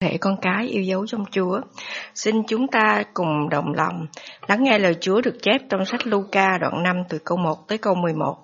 thể con cái yêu dấu trong Chúa. Xin chúng ta cùng đồng lòng lắng nghe lời Chúa được chép trong sách Luca đoạn 5 từ câu 1 tới câu 11.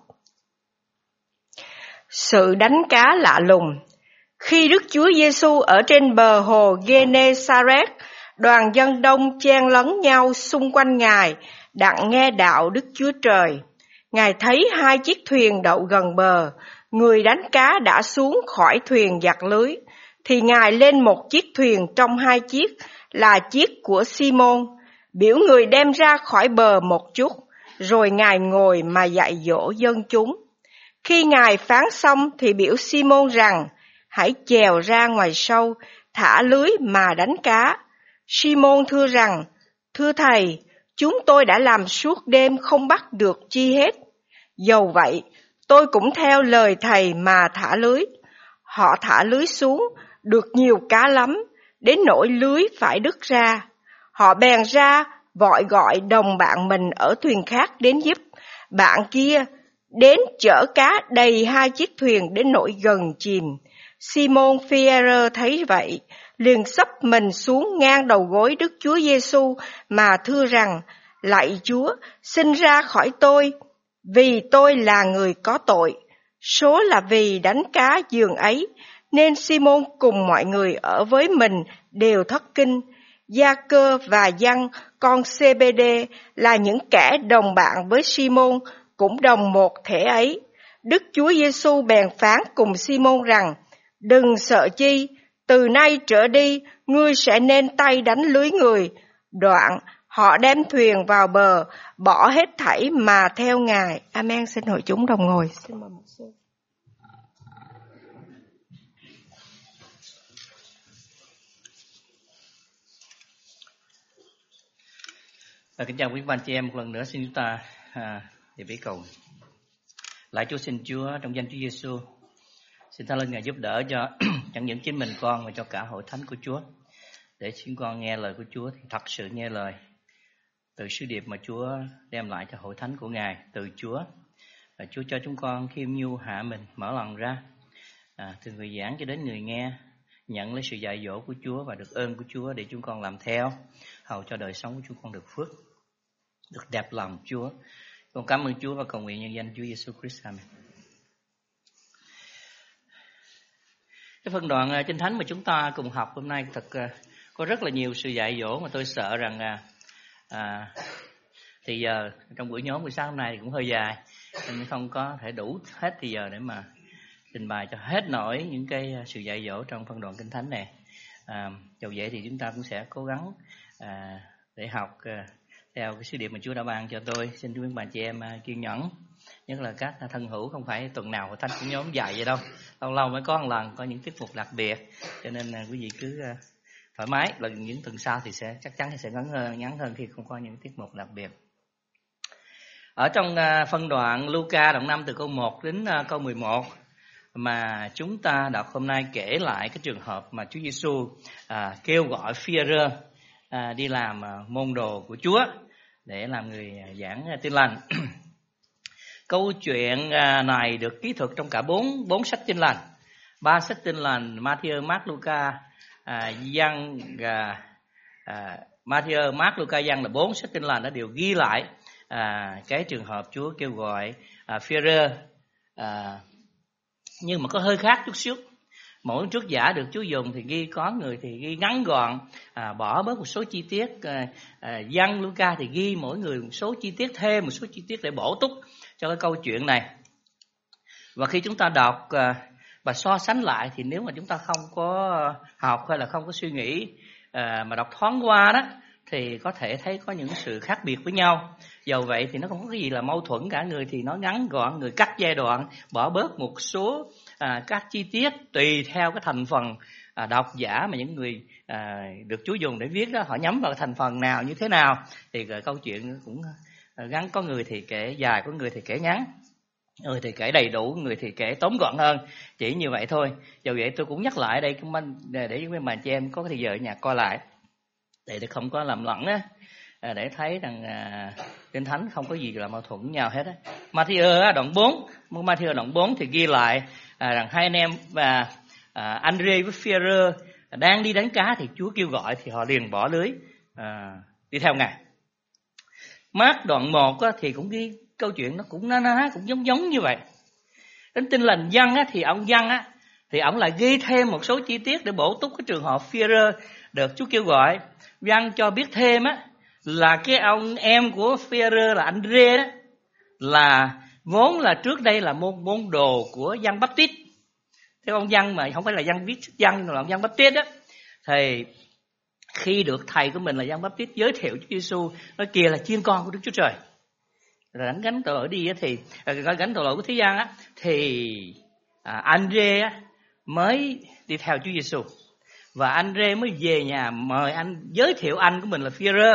Sự đánh cá lạ lùng. Khi Đức Chúa Giêsu ở trên bờ hồ Gê-nê-sa-rét, đoàn dân đông chen lấn nhau xung quanh Ngài, đặng nghe đạo Đức Chúa Trời. Ngài thấy 2 chiếc thuyền đậu gần bờ, người đánh cá đã xuống khỏi thuyền giặt lưới, thì Ngài lên một chiếc thuyền trong 2 chiếc, là chiếc của Si-môn, biểu người đem ra khỏi bờ một chút, rồi Ngài ngồi mà dạy dỗ dân chúng. Khi Ngài phán xong thì biểu Si-môn rằng, hãy chèo ra ngoài sâu, thả lưới mà đánh cá. Si-môn thưa rằng, thưa Thầy, chúng tôi đã làm suốt đêm không bắt được chi hết. Dầu vậy, tôi cũng theo lời Thầy mà thả lưới. Họ thả lưới xuống, được nhiều cá lắm, đến nỗi lưới phải đứt ra. Họ bèn ra, vội gọi đồng bạn mình ở thuyền khác đến giúp. Bạn kia đến chở cá đầy 2 chiếc thuyền đến nỗi gần chìm. Simon Phi-e-rơ thấy vậy, liền xấp mình xuống ngang đầu gối Đức Chúa Giêsu mà thưa rằng, lạy Chúa, xin ra khỏi tôi, vì tôi là người có tội. Số là vì đánh cá giường ấy, nên Simon cùng mọi người ở với mình đều thất kinh. Gia-cơ và Giăng con Xê-bê-đê là những kẻ đồng bạn với Simon, cũng đồng một thể ấy. Đức Chúa Giêsu bèn phán cùng Simon rằng, đừng sợ chi, từ nay trở đi, ngươi sẽ nên tay đánh lưới người. Đoạn, họ đem thuyền vào bờ, bỏ hết thảy mà theo Ngài. Amen. Xin hội chúng đồng ngồi. Xin mời một sư. Kính chào quý anh chị em, một lần nữa xin chúng ta để vĩ cầu. Lại Chúa, xin Chúa trong danh Chúa Giêsu, xin Thánh Linh Ngài giúp đỡ cho chẳng những chính mình con mà cho cả hội thánh của Chúa, để chúng con nghe lời của Chúa thì thật sự nghe lời từ sứ điệp mà Chúa đem lại cho hội thánh của Ngài từ Chúa. Và Chúa cho chúng con khiêm nhu hạ mình, mở lòng ra, từ người giảng cho đến người nghe, nhận lấy sự dạy dỗ của Chúa và được ơn của Chúa để chúng con làm theo, hầu cho đời sống của chúng con được phước, được đẹp lòng Chúa. Con cảm ơn Chúa và cầu nguyện nhân danh Chúa Giêsu Christ. Amen. Cái phân đoạn Kinh Thánh mà chúng ta cùng học hôm nay thật có rất là nhiều sự dạy dỗ mà tôi sợ rằng thì giờ trong buổi nhóm buổi sáng hôm nay thì cũng hơi dài, nên không có thể đủ hết thì giờ để mà trình bày cho hết nổi những cái sự dạy dỗ trong phân đoạn Kinh Thánh này. Dầu vậy thì chúng ta cũng sẽ cố gắng để học theo cái sứ điệp mà Chúa đã ban cho tôi. Xin quý bà chị em kiên nhẫn, nhất là các thân hữu, không phải tuần nào thánh cũng nhóm dài vậy đâu, lâu lâu mới có một lần có những tiết mục đặc biệt, cho nên quý vị cứ thoải mái. Là những tuần sau thì chắc chắn sẽ ngắn hơn khi không có những tiết mục đặc biệt. Ở trong phân đoạn Luca đoạn 5 từ câu 1 đến câu 11 mà chúng ta đọc hôm nay kể lại cái trường hợp mà Chúa Giêsu kêu gọi Phi-e-rơ đi làm môn đồ của Chúa để làm người giảng tin lành. Câu chuyện này được ký thuật trong cả bốn sách tin lành, 3 sách tin lành Matthew, Mark, Luca, Giăng. Matthew, Mark, Luca, Giăng là 4 sách tin lành đã đều ghi lại cái trường hợp Chúa kêu gọi Phi-e-rơ, nhưng mà có hơi khác chút xíu. Mỗi trích giả được Chúa dùng thì ghi, có người thì ghi ngắn gọn, bỏ bớt một số chi tiết. Giăng, Luca thì ghi mỗi người một số chi tiết, thêm một số chi tiết để bổ túc cho cái câu chuyện này. Và khi chúng ta đọc và so sánh lại thì nếu mà chúng ta không có học hay là không có suy nghĩ mà đọc thoáng qua đó, thì có thể thấy có những sự khác biệt với nhau. Dầu vậy thì nó không có cái gì là mâu thuẫn cả. Người thì nói ngắn gọn, người cắt giai đoạn, bỏ bớt một số các chi tiết tùy theo cái thành phần độc giả mà những người được Chúa dùng để viết đó, họ nhắm vào thành phần nào như thế nào thì câu chuyện cũng gắn. Có người thì kể dài, có người thì kể ngắn, người thì kể đầy đủ, người thì kể tóm gọn hơn, chỉ như vậy thôi. Dầu vậy tôi cũng nhắc lại đây để mấy bà chị em có thời giờ ở nhà coi lại để không có làm lẫn á, để thấy rằng Kinh Thánh không có gì là mâu thuẫn nhau hết á. Matthew đoạn 4 thì ghi lại rằng hai anh em và Andre với Phi-e-rơ đang đi đánh cá thì Chúa kêu gọi thì họ liền bỏ lưới đi theo Ngài. Mác đoạn 1 thì cũng ghi câu chuyện nó cũng cũng giống như vậy. Đến Tin Lành Giăng thì ông Giăng thì ông lại ghi thêm một số chi tiết để bổ túc cái trường hợp Phi-e-rơ được Chúa kêu gọi. Giăng cho biết thêm là cái ông em của Phi-e-rơ là Andre đó, là vốn là trước đây là môn đồ của Giăng Báp-tít. Theo ông Giăng mà không phải là Giăng viết Giăng, mà là ông Giăng Báp-tít đó, thì khi được thầy của mình là Giăng Báp-tít giới thiệu Chúa Giêsu, nói kia là chiên con của Đức Chúa Trời, rồi gánh tội lỗi đi thì gánh tội lỗi của thế gian thì Andre mới đi theo Chúa Giêsu, và Andre mới về nhà mời anh, giới thiệu anh của mình là Phi-e-rơ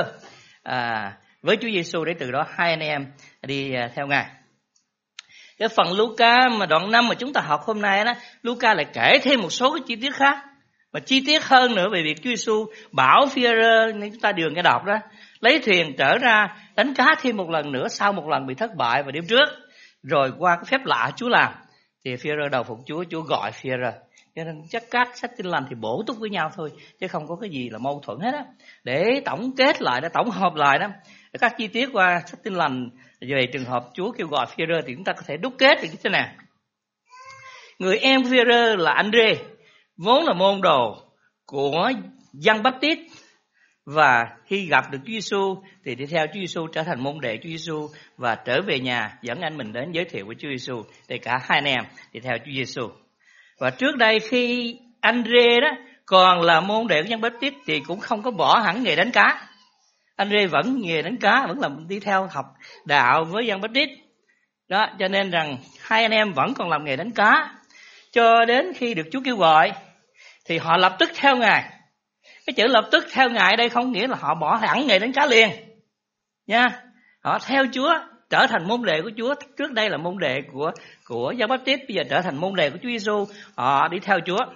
với Chúa Giêsu, để từ đó hai anh em đi theo Ngài. Cái phần Luca mà đoạn 5 mà chúng ta học hôm nay Luca lại kể thêm một số cái chi tiết khác, mà chi tiết hơn nữa về việc Chúa Giêsu bảo Phi-e-rơ, nên chúng ta vừa nghe đọc đó, lấy thuyền trở ra đánh cá thêm một lần nữa sau một lần bị thất bại vào đêm trước. Rồi qua cái phép lạ Chúa làm thì Phi-e-rơ đầu phục Chúa, Chúa gọi Phi-e-rơ. Cho nên chắc các sách Tin Lành thì bổ túc với nhau thôi, chứ không có cái gì là mâu thuẫn hết á. Để tổng kết lại, để tổng hợp lại đó, các chi tiết qua sách Tin Lành về trường hợp Chúa kêu gọi Phi-e-rơ thì chúng ta có thể đúc kết được như thế nào. Người em Phi-e-rơ là Andre, vốn là môn đồ của Giăng Báp-tít, và khi gặp được Chúa Giêsu thì đi theo Chúa Giêsu, trở thành môn đệ Chúa Giêsu, và trở về nhà dẫn anh mình đến giới thiệu với Chúa Giêsu, để cả hai anh em đi theo Chúa Giêsu. Và trước đây khi Andre đó còn là môn đệ của Giăng Báp-tít thì cũng không có bỏ hẳn nghề đánh cá. Andre vẫn nghề đánh cá, vẫn là đi theo học đạo với Giăng Báp-tít đó, cho nên rằng hai anh em vẫn còn làm nghề đánh cá, cho đến khi được Chúa kêu gọi thì họ lập tức theo Ngài. Cái chữ lập tức theo Ngài ở đây không nghĩa là họ bỏ hẳn nghề đánh cá liền nha. Họ theo Chúa, trở thành môn đệ của Chúa. Trước đây là môn đệ của Giăng Báp-tít, bây giờ trở thành môn đệ của Chúa Giêsu, họ đi theo Chúa.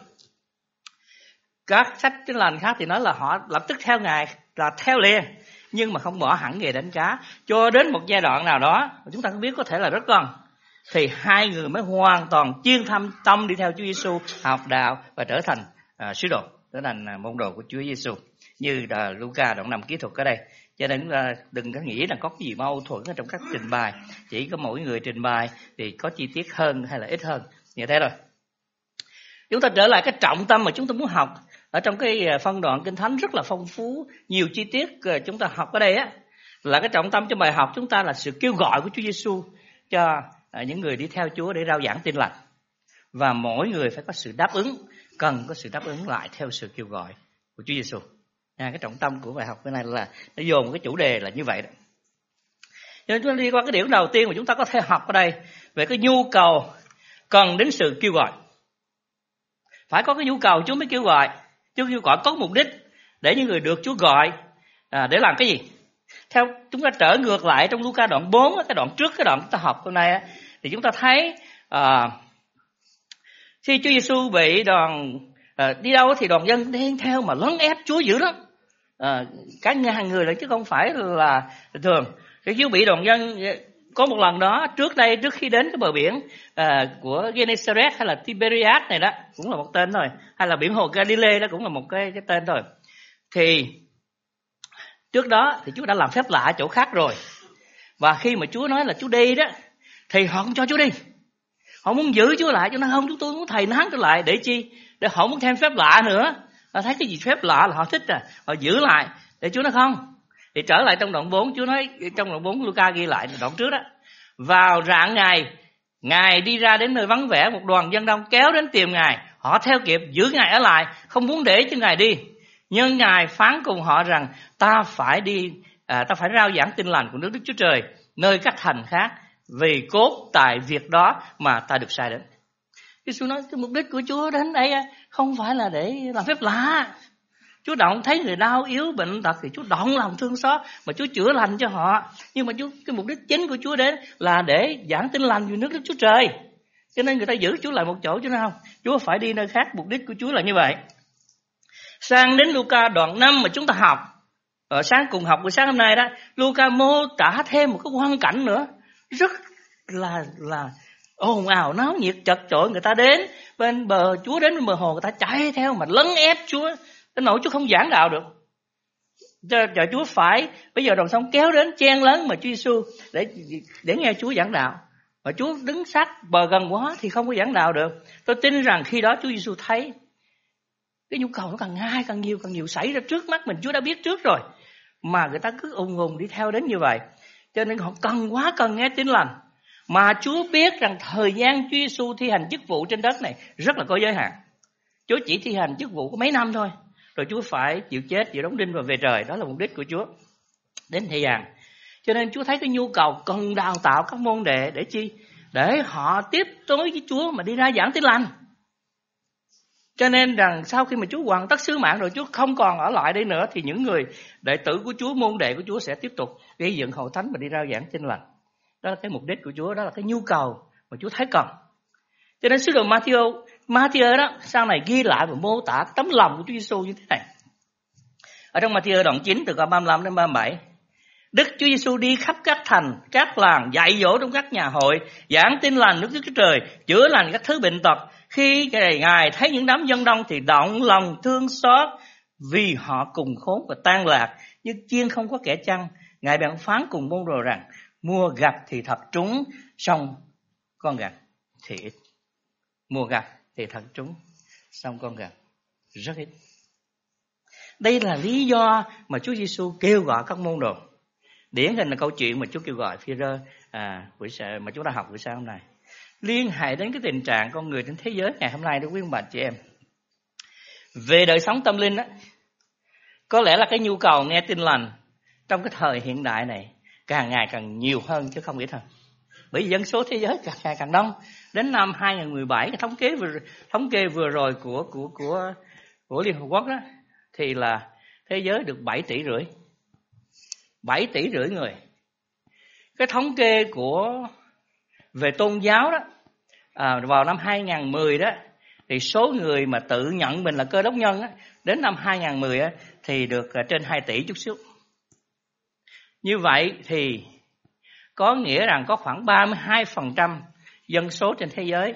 Các sách Tin Lành khác thì nói là họ lập tức theo Ngài, là theo liền, nhưng mà không bỏ hẳn nghề đánh cá, cho đến một giai đoạn nào đó chúng ta không biết, có thể là rất gần, thì hai người mới hoàn toàn chuyên tâm đi theo Chúa Giêsu, học đạo và trở thành sứ đồ, trở thành môn đồ của Chúa Giêsu, như là Luca đoạn 5 kỹ thuật ở đây. Cho nên đừng có nghĩ là có cái gì mâu thuẫn ở trong các trình bày, chỉ có mỗi người trình bày thì có chi tiết hơn hay là ít hơn như thế rồi. Chúng ta trở lại cái trọng tâm mà chúng ta muốn học ở trong cái phân đoạn Kinh Thánh rất là phong phú, nhiều chi tiết chúng ta học ở đây là cái trọng tâm trong bài học chúng ta là sự kêu gọi của Chúa Giêsu cho những người đi theo Chúa để rao giảng tin lành, và mỗi người phải có sự đáp ứng, cần có sự đáp ứng lại theo sự kêu gọi của Chúa Giêsu. Cái trọng tâm của bài học cái này là nó dồn một cái chủ đề là như vậy đó. Cho nên chúng ta đi qua cái điểm đầu tiên mà chúng ta có thể học ở đây về cái nhu cầu cần đến sự kêu gọi. Phải có cái nhu cầu Chúa mới kêu gọi. Chúa kêu gọi có mục đích để những người được Chúa gọi để làm cái gì? Theo chúng ta trở ngược lại trong Luca đoạn 4, cái đoạn trước cái đoạn chúng ta học hôm nay thì chúng ta thấy khi Chúa Giêsu bị đi đâu thì đoàn dân đi theo mà lấn ép Chúa dữ lắm, cả ngàn người là chứ không phải là thường. Khi Chúa bị đoàn dân, có một lần đó trước khi đến cái bờ biển của Gennesaret hay là Tiberias này đó, cũng là một tên thôi, hay là biển hồ Galilee đó cũng là một cái tên thôi. Thì trước đó thì Chúa đã làm phép lạ ở chỗ khác rồi, và khi mà Chúa nói là Chúa đi đó thì họ không cho Chúa đi. Họ muốn giữ Chúa lại, cho nên không, chúng tôi muốn thầy nán trở lại để chi? Để họ muốn thêm phép lạ nữa. Họ thấy cái gì phép lạ là họ thích họ giữ lại. Để Chúa nói không. Thì trở lại trong đoạn 4, Chúa nói trong đoạn 4 Luca ghi lại đoạn trước đó. Vào rạng Ngài đi ra đến nơi vắng vẻ, một đoàn dân đông kéo đến tìm Ngài. Họ theo kịp giữ Ngài ở lại, không muốn để cho Ngài đi. Nhưng Ngài phán cùng họ rằng ta phải rao giảng tin lành của nước Đức Chúa Trời nơi các thành khác, vì cốt tại việc đó mà ta được sai đến. Giêsu nói cái mục đích của Chúa đến đây không phải là để làm phép lạ. Chúa động thấy người đau yếu bệnh tật thì Chúa động lòng thương xót mà Chúa chữa lành cho họ. Nhưng mà cái mục đích chính của Chúa đến là để giảng tin lành về nước Đức Chúa Trời. Cho nên người ta giữ Chúa lại một chỗ chứ không. Chúa phải đi nơi khác, mục đích của Chúa là như vậy. Sang đến Luca đoạn 5 mà chúng ta học, sáng cùng học buổi sáng hôm nay đó, Luca mô tả thêm một cái hoàn cảnh nữa rất là ồn ào náo nhiệt chật chội, người ta đến bên bờ Chúa, đến bên bờ hồ, người ta chạy theo mà lấn ép Chúa, đến nỗi Chúa không giảng đạo được. Giờ Chúa phải bây giờ đồng sống kéo đến chen lấn mà Chúa Giêsu để nghe Chúa giảng đạo. Mà Chúa đứng sát bờ gần quá thì không có giảng đạo được. Tôi tin rằng khi đó Chúa Giêsu thấy cái nhu cầu nó càng ngày càng nhiều xảy ra trước mắt mình, Chúa đã biết trước rồi, mà người ta cứ ùng ùng đi theo đến như vậy. Cho nên họ quá cần nghe tin lành. Mà Chúa biết rằng thời gian Chúa Giêsu thi hành chức vụ trên đất này rất là có giới hạn. Chúa chỉ thi hành chức vụ có mấy năm thôi, rồi Chúa phải chịu chết, chịu đóng đinh và về trời. Đó là mục đích của Chúa đến thế gian. Cho nên Chúa thấy cái nhu cầu cần đào tạo các môn đệ để chi? Để họ tiếp nối với Chúa mà đi ra giảng tin lành. Cho nên rằng sau khi mà Chúa hoàn tất sứ mạng rồi, Chúa không còn ở lại đây nữa, thì những người đệ tử của Chúa, môn đệ của Chúa sẽ tiếp tục gây dựng hội thánh và đi ra giảng tin lành. Đó là cái mục đích của Chúa, đó là cái nhu cầu mà Chúa thấy cần. Cho nên sứ đồ Matthew đó sau này ghi lại và mô tả tấm lòng của Chúa Giêsu như thế này. Ở trong Matthew đoạn 9 từ câu 35 đến 37, Đức Chúa Giêsu đi khắp các thành, các làng, dạy dỗ trong các nhà hội, giảng tin lành Đức Chúa Trời, chữa lành các thứ bệnh tật. Khi Ngài thấy những đám dân đông thì động lòng thương xót, vì họ cùng khốn và tan lạc, như chiên không có kẻ chăn. Ngài bèn phán cùng môn đồ rằng: mua gặt thì thật trúng, xong con gặt thì ít. Mua gặt thì thật trúng, xong con gặt rất ít. Đây là lý do mà Chúa Giêsu kêu gọi các môn đồ. Điển hình là câu chuyện mà Chúa kêu gọi Phi-rơ mà chúng ta học buổi sáng hôm nay, liên hệ đến cái tình trạng con người trên thế giới ngày hôm nay, đó quý ông bà chị em. Về đời sống tâm linh á, có lẽ là cái nhu cầu nghe tin lành trong cái thời hiện đại này càng ngày càng nhiều hơn chứ không ít hơn. Bởi vì dân số thế giới càng ngày càng đông. Đến năm 2017, cái thống kê vừa rồi của Liên Hợp Quốc đó, thì là thế giới được 7,5 tỷ. 7,5 tỷ người. Cái thống kê về tôn giáo đó, vào năm 2010 đó, thì số người mà tự nhận mình là Cơ Đốc nhân á, đến năm 2010 á, thì được trên 2 tỷ chút xíu. Như vậy thì có nghĩa rằng có khoảng 32% dân số trên thế giới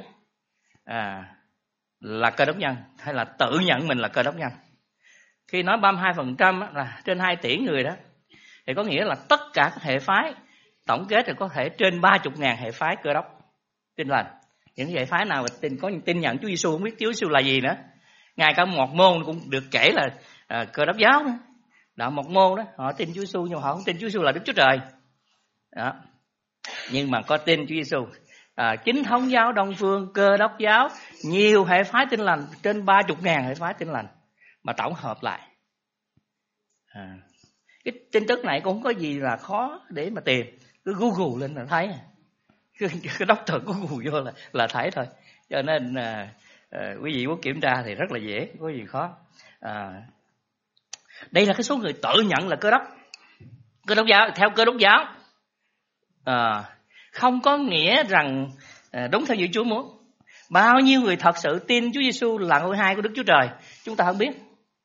là Cơ Đốc nhân, hay là tự nhận mình là Cơ Đốc nhân. Khi nói 32% là trên 2 tỷ người đó, thì có nghĩa là tất cả các hệ phái tổng kết thì có thể trên 30.000 hệ phái Cơ Đốc tin lành. Những hệ phái nào mà có tin nhận Chúa Giêsu, không biết Chúa Giêsu là gì nữa. Ngay cả một môn cũng được kể là Cơ Đốc giáo đó. Đạo một môn đó, họ tin Chúa Giêsu nhưng mà họ không tin Chúa Giêsu là Đức Chúa Trời. Đó. Nhưng mà có tin Chúa Giêsu. Chính thống giáo Đông phương, Cơ Đốc giáo, nhiều hệ phái tin lành, trên 30.000 hệ phái tin lành mà tổng hợp lại. Cái tin tức này cũng không có gì là khó để mà tìm, cứ Google lên là thấy. Cái doctor Google vô là thấy thôi. Cho nên quý vị muốn kiểm tra thì rất là dễ, không có gì khó. Đây là cái số người tự nhận là Cơ Đốc giáo, theo Cơ Đốc giáo. Không có nghĩa rằng đúng theo như Chúa muốn. Bao nhiêu người thật sự tin Chúa Giêsu là ngôi hai của Đức Chúa Trời, chúng ta không biết.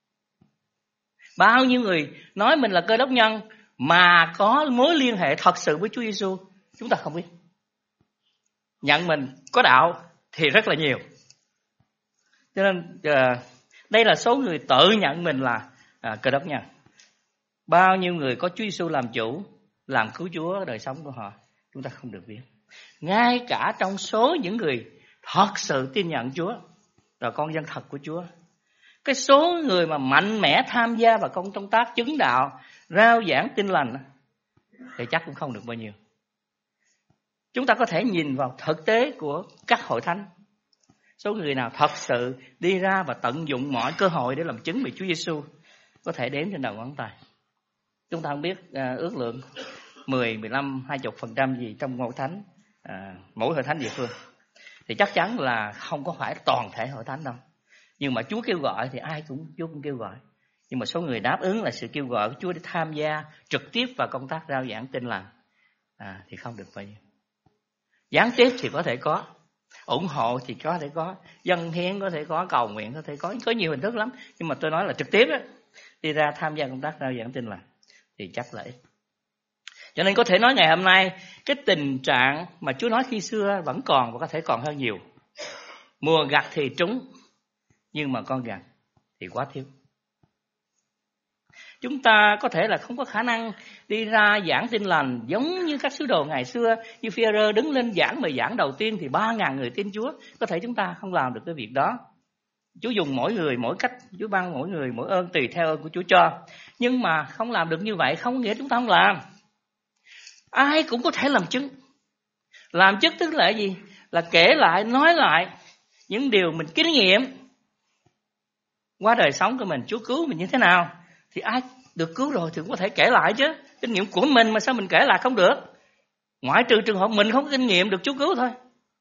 Bao nhiêu người nói mình là Cơ Đốc nhân mà có mối liên hệ thật sự với Chúa Giêsu, chúng ta không biết. Nhận mình có đạo thì rất là nhiều. Cho nên đây là số người tự nhận mình là Cơ Đốc nhân. Bao nhiêu người có Chúa Giêsu làm chủ, làm cứu Chúa đời sống của họ, chúng ta không được biết. Ngay cả trong số những người thật sự tin nhận Chúa, là con dân thật của Chúa, cái số người mà mạnh mẽ tham gia vào công tác chứng đạo, rao giảng tin lành thì chắc cũng không được bao nhiêu. Chúng ta có thể nhìn vào thực tế của các hội thánh, số người nào thật sự đi ra và tận dụng mọi cơ hội để làm chứng về Chúa Giêsu có thể đếm trên đầu ngón tay. Chúng ta không biết ước lượng 10, 15, 20% gì trong hội thánh, mỗi hội thánh địa phương. Thì chắc chắn là không có phải toàn thể hội thánh đâu. Nhưng mà Chúa kêu gọi thì Chúa cũng kêu gọi. Nhưng mà số người đáp ứng là sự kêu gọi của Chúa để tham gia trực tiếp vào công tác rao giảng tin lành thì không được bao nhiêu. Gián tiếp thì có thể có, ủng hộ thì có thể có, dâng hiến có thể có, cầu nguyện có thể có nhiều hình thức lắm. Nhưng mà tôi nói là trực tiếp á, đi ra tham gia công tác rao giảng tin lành thì chắc là ít. Cho nên có thể nói ngày hôm nay cái tình trạng mà Chúa nói khi xưa vẫn còn và có thể còn hơn nhiều. Mùa gặt thì trúng, nhưng mà con gặt thì quá thiếu. Chúng ta có thể là không có khả năng đi ra giảng tin lành giống như các sứ đồ ngày xưa. Như Phi-e-rơ đứng lên giảng bài giảng đầu tiên thì 3.000 người tin Chúa. Có thể chúng ta không làm được cái việc đó. Chúa dùng mỗi người mỗi cách, Chúa ban mỗi người mỗi ơn tùy theo ơn của Chúa cho. Nhưng mà không làm được như vậy không nghĩa chúng ta không làm. Ai cũng có thể làm chứng. Làm chứng tức là gì? Là kể lại, nói lại những điều mình kinh nghiệm qua đời sống của mình. Chúa cứu mình như thế nào? Thì ai được cứu rồi thì cũng có thể kể lại chứ. Kinh nghiệm của mình mà sao mình kể lại không được? Ngoại trừ trường hợp mình không có kinh nghiệm được Chúa cứu thôi.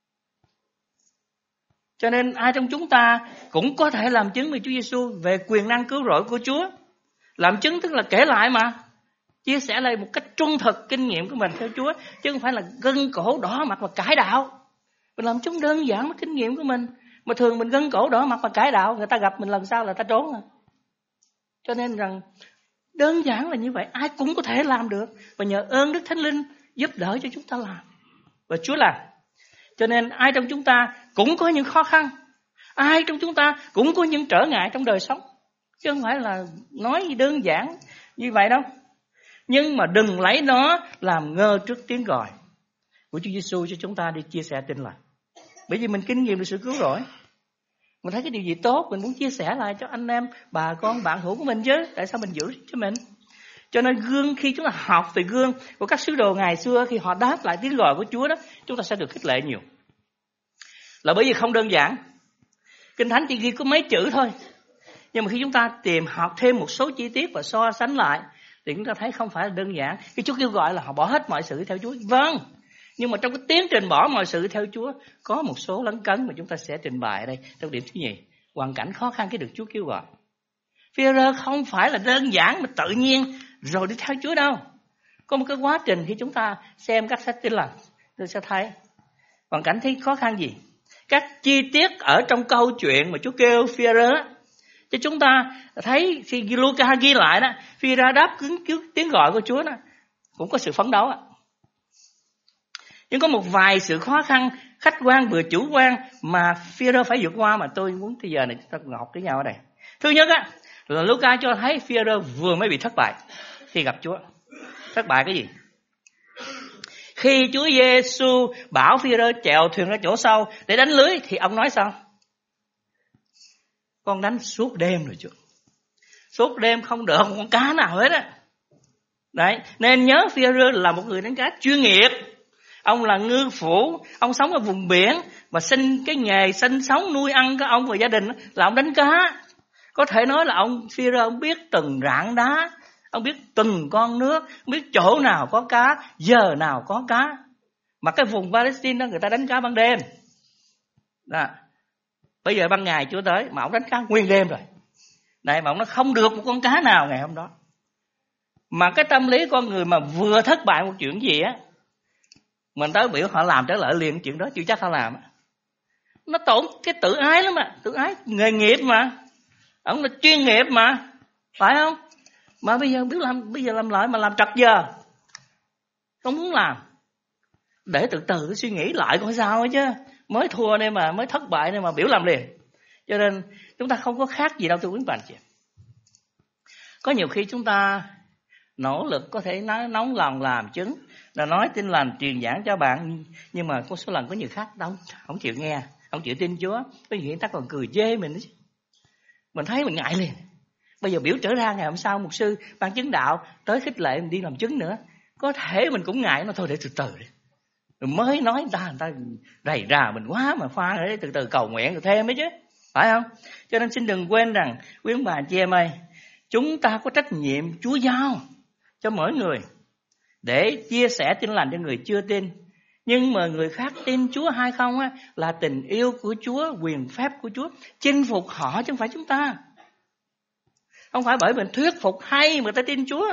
Cho nên ai trong chúng ta cũng có thể làm chứng về Chúa Giêsu, về quyền năng cứu rỗi của Chúa. Làm chứng tức là kể lại mà. Chia sẻ lại một cách trung thực kinh nghiệm của mình theo Chúa. Chứ không phải là gân cổ đỏ mặt và cải đạo. Mình làm chứng đơn giản với kinh nghiệm của mình. Mà thường mình gân cổ đỏ mặt và cải đạo, người ta gặp mình lần sau là ta trốn à. Cho nên rằng đơn giản là như vậy, ai cũng có thể làm được. Và nhờ ơn Đức Thánh Linh giúp đỡ cho chúng ta làm. Và Chúa làm. Cho nên ai trong chúng ta cũng có những khó khăn. Ai trong chúng ta cũng có những trở ngại trong đời sống. Chứ không phải là nói đơn giản như vậy đâu. Nhưng mà đừng lấy nó làm ngơ trước tiếng gọi của Chúa Giêsu cho chúng ta đi chia sẻ tin lành. Bởi vì mình kinh nghiệm được sự cứu rỗi. Mình thấy cái điều gì tốt mình muốn chia sẻ lại cho anh em, bà con, bạn hữu của mình chứ. Tại sao mình giữ cho mình? Cho nên gương, khi chúng ta học về gương của các sứ đồ ngày xưa, khi họ đáp lại tiếng gọi của Chúa đó, chúng ta sẽ được khích lệ nhiều. Là bởi vì không đơn giản. Kinh Thánh chỉ ghi có mấy chữ thôi. Nhưng mà khi chúng ta tìm học thêm một số chi tiết và so sánh lại thì chúng ta thấy không phải là đơn giản. Khi Chúa kêu gọi là họ bỏ hết mọi sự theo Chúa. Vâng. Nhưng mà trong cái tiến trình bỏ mọi sự theo Chúa có một số lấn cấn mà chúng ta sẽ trình bày ở đây trong điểm thứ nhì. Hoàn cảnh khó khăn khi được Chúa kêu gọi. Phi-e-rơ không phải là đơn giản mà tự nhiên rồi đi theo Chúa đâu. Có một cái quá trình khi chúng ta xem các sách tin lành, tôi sẽ thấy hoàn cảnh thấy khó khăn gì. Các chi tiết ở trong câu chuyện mà Chúa kêu Phi-e-rơ cho chúng ta thấy khi Luca ghi lại đó, Phi-e-rơ đáp ứng tiếng gọi của Chúa đó, cũng có sự phấn đấu. Nhưng có một vài sự khó khăn khách quan vừa chủ quan mà Phi-e-rơ phải vượt qua mà tôi muốn bây giờ này chúng ta cùng học với nhau ở đây. Thứ nhất á là Luca cho thấy Phi-e-rơ vừa mới bị thất bại khi gặp Chúa. Thất bại cái gì? Khi Chúa Giêsu bảo Phi-e-rơ chèo thuyền ra chỗ sâu để đánh lưới thì ông nói sao? Con đánh suốt đêm rồi Chúa. Suốt đêm không được một con cá nào hết á. Đấy, nên nhớ Phi-e-rơ là một người đánh cá chuyên nghiệp. Ông là ngư phủ, ông sống ở vùng biển và cái nghề sinh sống nuôi ăn của ông và gia đình là ông đánh cá. Có thể nói là ông Phi-e-rơ ông biết từng rạn đá, ông biết từng con nước, ông biết chỗ nào có cá, giờ nào có cá. Mà cái vùng Palestine đó người ta đánh cá ban đêm. Đó. Bây giờ ban ngày Chúa tới mà ông đánh cá nguyên đêm rồi. Này mà ông nói không được một con cá nào ngày hôm đó. Mà cái tâm lý con người mà vừa thất bại một chuyện gì á, mình tới biểu họ làm trở lại liền chuyện đó chưa chắc họ làm. Nó tổn cái tự ái lắm mà, tự ái nghề nghiệp mà. Ông là chuyên nghiệp mà, phải không? Mà bây giờ biết làm, bây giờ làm lại mà làm trật giờ. Không muốn làm. Để từ từ suy nghĩ lại coi sao ấy chứ. Mới thua đây mà, mới thất bại đây mà biểu làm liền. Cho nên chúng ta không có khác gì đâu thưa quý bạn chị. Có nhiều khi chúng ta nỗ lực có thể nói nóng lòng làm chứng, là nói tin lành truyền giảng cho bạn, nhưng mà có số lần có nhiều khác đâu không chịu nghe, không chịu tin Chúa. Có nhiều người ta còn cười chê mình đó chứ. Mình thấy mình ngại liền. Bây giờ biểu trở ra ngày hôm sau mục sư ban chứng đạo tới khích lệ mình đi làm chứng nữa, có thể mình cũng ngại, nó thôi để từ từ đi. Rồi mới nói người ta rầy rà mình quá mà pha để từ từ cầu nguyện rồi thêm ấy chứ, phải không? Cho nên xin đừng quên rằng quý ông bà chị em ơi, chúng ta có trách nhiệm Chúa giao cho mỗi người để chia sẻ tin lành cho người chưa tin. Nhưng mà người khác tin Chúa hay không á, là tình yêu của Chúa, quyền phép của Chúa chinh phục họ chứ không phải chúng ta. Không phải bởi mình thuyết phục hay mà người ta tin Chúa.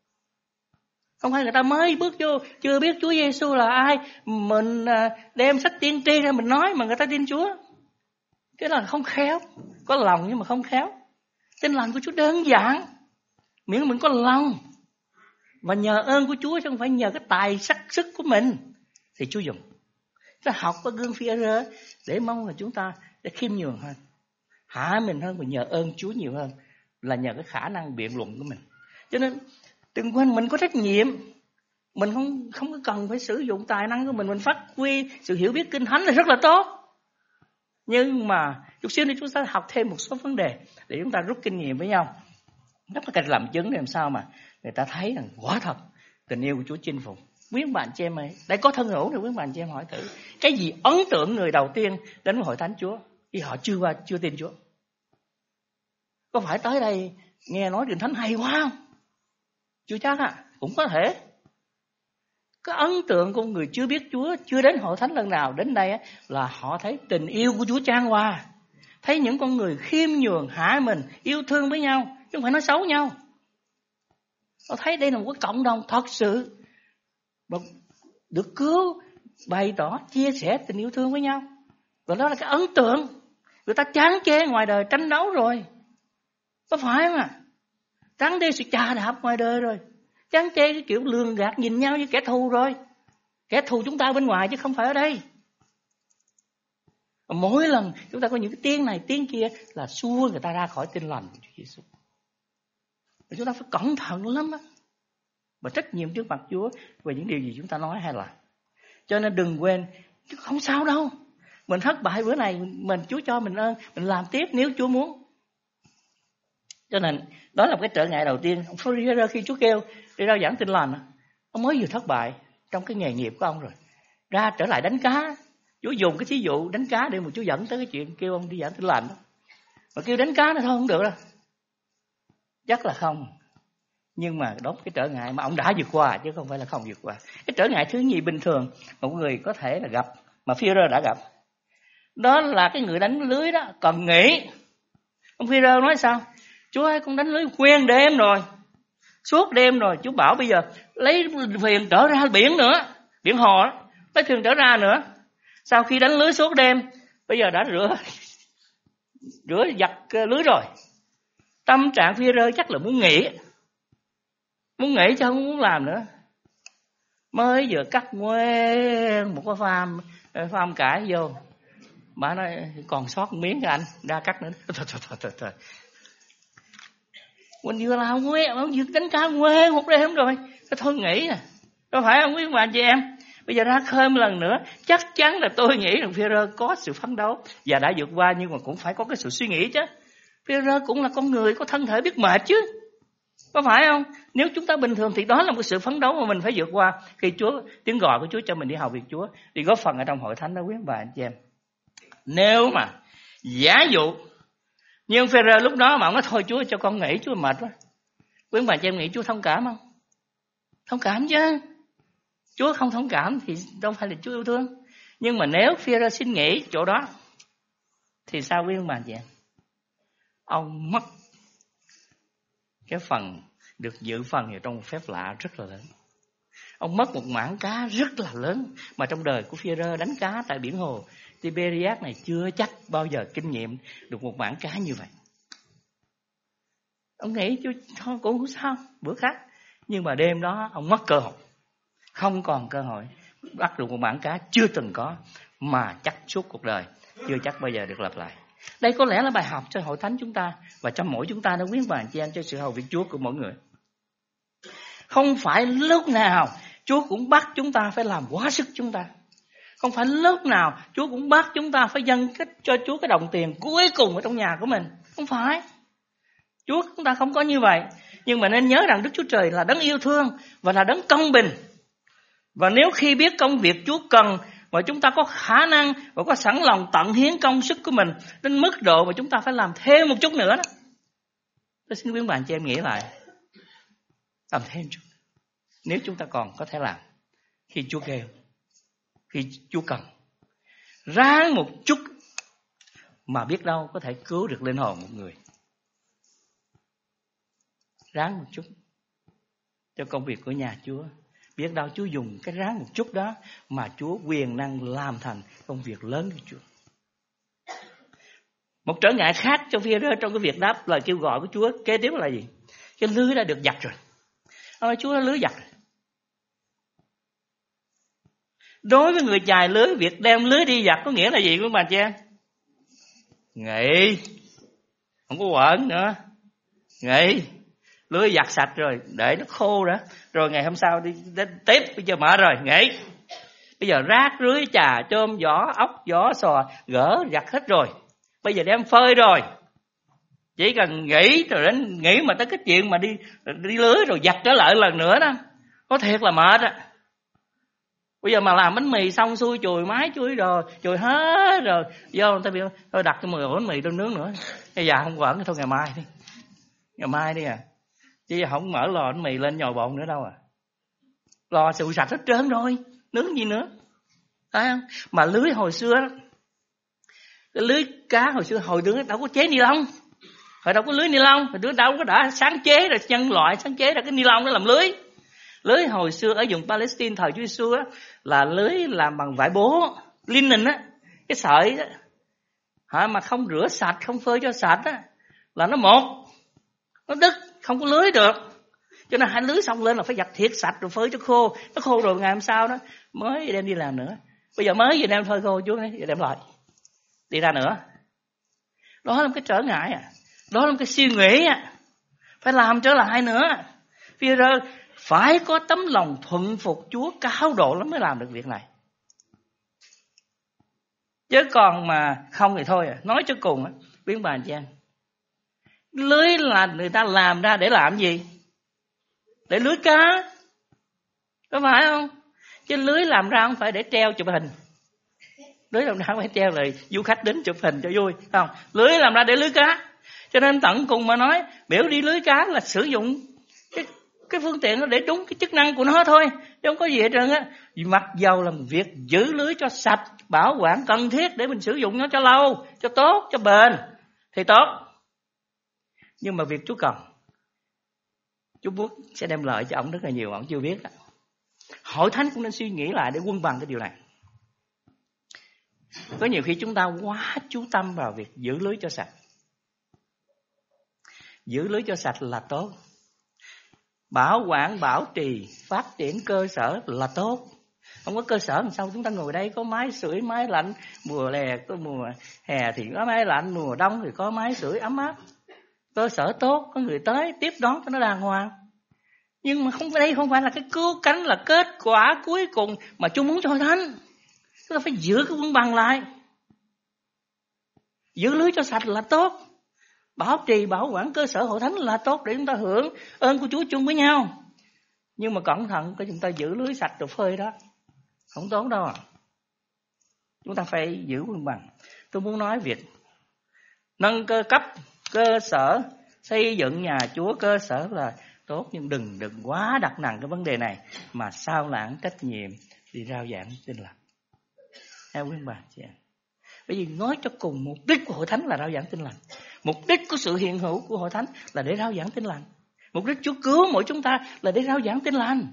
Không phải người ta mới bước vô chưa biết Chúa Giêsu là ai, mình đem sách tiên tri ra mình nói mà người ta tin Chúa. Cái đó là không khéo. Có lòng nhưng mà không khéo. Tin lành của Chúa đơn giản, miễn mình có lòng. Và nhờ ơn của Chúa chứ không phải nhờ cái tài sắc sức của mình thì Chúa dùng. Ta học qua gương Phi-e-rơ để mong là chúng ta để khiêm nhường hơn, hạ mình hơn và nhờ ơn Chúa nhiều hơn là nhờ cái khả năng biện luận của mình. Cho nên đừng quên mình có trách nhiệm. Mình không có cần phải sử dụng tài năng của mình phát huy sự hiểu biết Kinh Thánh là rất là tốt. Nhưng mà chút xíu nữa chúng ta học thêm một số vấn đề để chúng ta rút kinh nghiệm với nhau. Đó là cách làm chứng để làm sao mà người ta thấy rằng quả thật tình yêu của Chúa chinh phục. Quý bạn chị em ơi, đây có thân hữu thì quý bạn chị em hỏi thử, cái gì ấn tượng người đầu tiên đến với hội thánh Chúa khi họ chưa tin Chúa? Có phải tới đây nghe nói Kinh Thánh hay quá không? Chưa chắc cũng có thể. Cái ấn tượng của người chưa biết Chúa, chưa đến hội thánh lần nào đến đây là họ thấy tình yêu của Chúa chan hòa, thấy những con người khiêm nhường, hạ mình, yêu thương với nhau, chứ không phải nói xấu nhau. Họ thấy đây là một cái cộng đồng thật sự được cứu, bày tỏ, chia sẻ tình yêu thương với nhau. Và đó là cái ấn tượng. Người ta chán chê ngoài đời tranh đấu rồi, có phải không chán chê sự chà đạp ngoài đời rồi, chán chê cái kiểu lường gạt nhìn nhau như kẻ thù rồi. Kẻ thù chúng ta bên ngoài chứ không phải ở đây. Mỗi lần chúng ta có những cái tiếng này tiếng kia là xua người ta ra khỏi tin lành của Chúa Giêsu. Chúng ta phải cẩn thận lắm và trách nhiệm trước mặt Chúa về những điều gì chúng ta nói hay là. Cho nên đừng quên, chứ không sao đâu. Mình thất bại bữa này, Chúa cho mình ơn, mình làm tiếp nếu Chúa muốn. Cho nên đó là cái trở ngại đầu tiên. Ông Phi-e-rơ khi Chúa kêu đi rao giảng tin lành, ông mới vừa thất bại trong cái nghề nghiệp của ông rồi, ra trở lại đánh cá. Chúa dùng cái thí dụ đánh cá để mà Chúa dẫn tới cái chuyện kêu ông đi giảng tin lành. Mà kêu đánh cá nó thôi không được đâu, chắc là không. Nhưng mà đó cái trở ngại mà ông đã vượt qua chứ không phải là không vượt qua. Cái trở ngại thứ nhì bình thường một người có thể là gặp, mà Phi-e-rơ đã gặp, đó là cái người đánh lưới đó cần nghỉ. Ông Phi-e-rơ nói sao? Chúa ơi, con đánh lưới quen đêm rồi, suốt đêm rồi. Chúa bảo bây giờ lấy thuyền trở ra biển nữa, biển hồ đó, lấy thuyền trở ra nữa. Sau khi đánh lưới suốt đêm, bây giờ đã rửa giặt lưới rồi. Tâm trạng Phi-e-rơ chắc là muốn nghỉ chứ không muốn làm nữa. Mới vừa cắt nguyên một cái pham cải vô, bà nói còn sót một miếng cho anh, ra cắt nữa. Thôi. Mình vừa làm nguyên, vừa đánh cá nguyên một đêm rồi, thôi nghỉ à. Có phải không quý bà chị em? Bây giờ ra khơi một lần nữa, chắc chắn là tôi nghĩ rằng Phi-e-rơ có sự phấn đấu và đã vượt qua, nhưng mà cũng phải có cái sự suy nghĩ chứ. Phi-e-rơ cũng là con người, có thân thể biết mệt chứ, có phải không? Nếu chúng ta bình thường thì đó là một sự phấn đấu mà mình phải vượt qua. Khi tiếng gọi của Chúa cho mình đi hầu việc Chúa, đi góp phần ở trong hội thánh đó quý bà anh chị em. Nếu mà giả dụ nhưng Phi-e-rơ lúc đó mà ông nói thôi Chúa cho con nghỉ, Chúa mệt quá, quý bà chị em nghĩ Chúa thông cảm không? Thông cảm chứ. Chúa không thông cảm thì đâu phải là Chúa yêu thương. Nhưng mà nếu Phi-e-rơ xin nghỉ chỗ đó thì sao quý bà chị em? Ông mất cái phần được dự phần ở trong một phép lạ rất là lớn. Ông mất một mảng cá rất là lớn mà trong đời của Phi-e-rơ đánh cá tại biển hồ Tiberias này chưa chắc bao giờ kinh nghiệm được một mảng cá như vậy. Ông nghĩ thôi cũng không sao, bữa khác. Nhưng mà đêm đó ông mất cơ hội, không còn cơ hội bắt được một mảng cá chưa từng có, mà chắc suốt cuộc đời chưa chắc bao giờ được lặp lại. Đây có lẽ là bài học cho hội thánh chúng ta và cho mỗi chúng ta đã quý bà chị em, cho sự hầu việc Chúa của mỗi người. Không phải lúc nào Chúa cũng bắt chúng ta phải làm quá sức chúng ta. Không phải lúc nào Chúa cũng bắt chúng ta phải dâng cho Chúa cái đồng tiền cuối cùng ở trong nhà của mình. Không phải. Chúa chúng ta không có như vậy. Nhưng mà nên nhớ rằng Đức Chúa Trời là đấng yêu thương và là đấng công bình. Và nếu khi biết công việc Chúa cần và chúng ta có khả năng và có sẵn lòng tận hiến công sức của mình đến mức độ mà chúng ta phải làm thêm một chút nữa đó. Tôi xin quý bạn cho em nghĩ lại. Làm thêm chút. Nếu chúng ta còn có thể làm khi Chúa kêu, khi Chúa cần, ráng một chút mà biết đâu có thể cứu được linh hồn một người. Ráng một chút cho công việc của nhà Chúa. Biết đâu Chúa dùng cái ráng một chút đó mà Chúa quyền năng làm thành công việc lớn của Chúa. Một trở ngại khác cho Phi-e-rơ trong cái việc đáp lời kêu gọi của Chúa kế tiếp là gì? Cái lưới đã được giặt rồi. Ông nói Chúa nó lưới giặt. Đối với người chài lưới, việc đem lưới đi giặt có nghĩa là gì quý bà chị em? Nghỉ, không có quẩn nữa, nghỉ. Lưới giặt sạch rồi, để nó khô đó, rồi ngày hôm sau đi tiếp. Bây giờ mở rồi, nghỉ. Bây giờ rác rưới chà chôm giỏ ốc giỏ sò gỡ giặt hết rồi, bây giờ đem phơi rồi. Chỉ cần nghỉ rồi đến nghỉ mà tới cái chuyện mà đi lưới rồi giặt trở lại lần nữa đó, có thiệt là mệt á. Bây giờ mà làm bánh mì xong xuôi chùi máy chuối rồi, chùi hết rồi, vô người ta biểu thôi đặt cho 10 ổ bánh mì tôi nướng nữa. Bây giờ không quẩn thôi ngày mai đi. Ngày mai đi à. Chứ không mở lò bánh mì lên nhồi bột nữa đâu à. Lò sụi sạch hết trơn rồi, nướng gì nữa. Thấy không? Mà lưới hồi xưa đó, cái lưới cá hồi xưa hồi đứa đâu có chế ni lông. Hồi đâu có lưới ni lông, hồi đứa đâu có đã sáng chế rồi, nhân loại sáng chế ra cái ni lông để làm lưới. Lưới hồi xưa ở vùng Palestine thời Chúa Giêsu á là lưới làm bằng vải bố, linen á, cái sợi á, mà không rửa sạch, không phơi cho sạch á là nó một, nó đứt, không có lưới được. Cho nên hai lưới xong lên là phải giặt thiệt sạch rồi phơi cho khô, nó khô rồi ngày hôm sau đó mới đem đi làm nữa. Bây giờ mới vừa đem phơi khô Chúa nói đem lại đi ra nữa. Đó là một cái trở ngại à, đó là một cái suy nghĩ à, phải làm trở lại nữa. Phi-e-rơ phải có tấm lòng thuận phục Chúa cao độ lắm mới làm được việc này. Chứ còn mà không thì thôi à. Nói cho cùng á, biến bà chị em, lưới là người ta làm ra để làm gì? Để lưới cá, có phải không? Chứ lưới làm ra không phải để treo chụp hình. Lưới làm ra không phải treo là du khách đến chụp hình cho vui, không? Lưới làm ra để lưới cá. Cho nên tận cùng mà nói, biểu đi lưới cá là sử dụng cái phương tiện nó để đúng cái chức năng của nó thôi, chứ không có gì hết trơn á. Mặc dầu là việc giữ lưới cho sạch, bảo quản cần thiết để mình sử dụng nó cho lâu, cho tốt, cho bền thì tốt. Nhưng mà việc Chúa cần, Chúa muốn sẽ đem lợi cho ông rất là nhiều, ông chưa biết đó. Hội thánh cũng nên suy nghĩ lại để quân bằng cái điều này. Có nhiều khi chúng ta quá chú tâm vào việc giữ lưới cho sạch. Giữ lưới cho sạch là tốt, bảo quản, bảo trì, phát triển cơ sở là tốt. Không có cơ sở làm sao chúng ta ngồi đây có máy sưởi, máy lạnh, mùa hè có mùa hè thì có máy lạnh, mùa đông thì có máy sưởi ấm áp. Cơ sở tốt, có người tới tiếp đón cho nó đàng hoàng. Nhưng mà đây không phải là cái cứu cánh, là kết quả cuối cùng mà Chúa muốn cho Hội thánh. Chúng ta phải giữ cái quân bằng lại. Giữ lưới cho sạch là tốt, bảo trì, bảo quản cơ sở Hội thánh là tốt để chúng ta hưởng ơn của Chúa chung với nhau. Nhưng mà cẩn thận cái chúng ta giữ lưới sạch rồi phơi đó, không tốt đâu à. Chúng ta phải giữ quân bằng. Tôi muốn nói việc nâng cơ cấp cơ sở, xây dựng nhà Chúa cơ sở là tốt, nhưng đừng quá đặt nặng cái vấn đề này mà sao lãng trách nhiệm đi rao giảng tin lành. Theo quý bà chị em, bởi vì nói cho cùng mục đích của Hội thánh là rao giảng tin lành. Mục đích của sự hiện hữu của Hội thánh là để rao giảng tin lành. Mục đích Chúa cứu mỗi chúng ta là để rao giảng tin lành.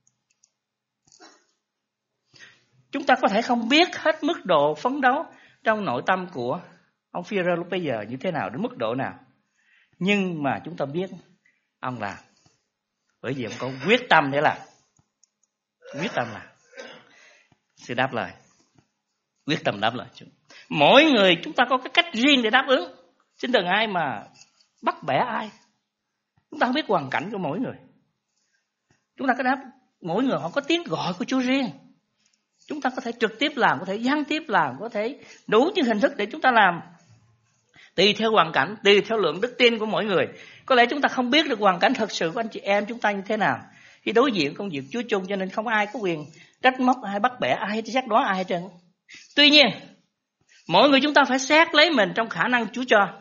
Chúng ta có thể không biết hết mức độ phấn đấu trong nội tâm của ông Phi-e-rơ lúc bây giờ như thế nào, đến mức độ nào. Nhưng mà chúng ta biết ông làm bởi vì ông có quyết tâm để làm. Quyết tâm làm. Sự đáp lời, quyết tâm đáp lời. Mỗi người chúng ta có cái cách riêng để đáp ứng. Xin đừng ai mà bắt bẻ ai. Chúng ta không biết hoàn cảnh của mỗi người. Chúng ta có đáp, mỗi người họ có tiếng gọi của Chúa riêng. Chúng ta có thể trực tiếp làm, có thể gián tiếp làm, có thể đủ những hình thức để chúng ta làm. Tùy theo hoàn cảnh, tùy theo lượng đức tin của mỗi người. Có lẽ chúng ta không biết được hoàn cảnh thật sự của anh chị em chúng ta như thế nào khi đối diện công việc Chúa chung, cho nên không ai có quyền trách móc ai, bắt bẻ ai, xét đoán ai hết trơn. Tuy nhiên, mỗi người chúng ta phải xét lấy mình trong khả năng Chúa cho.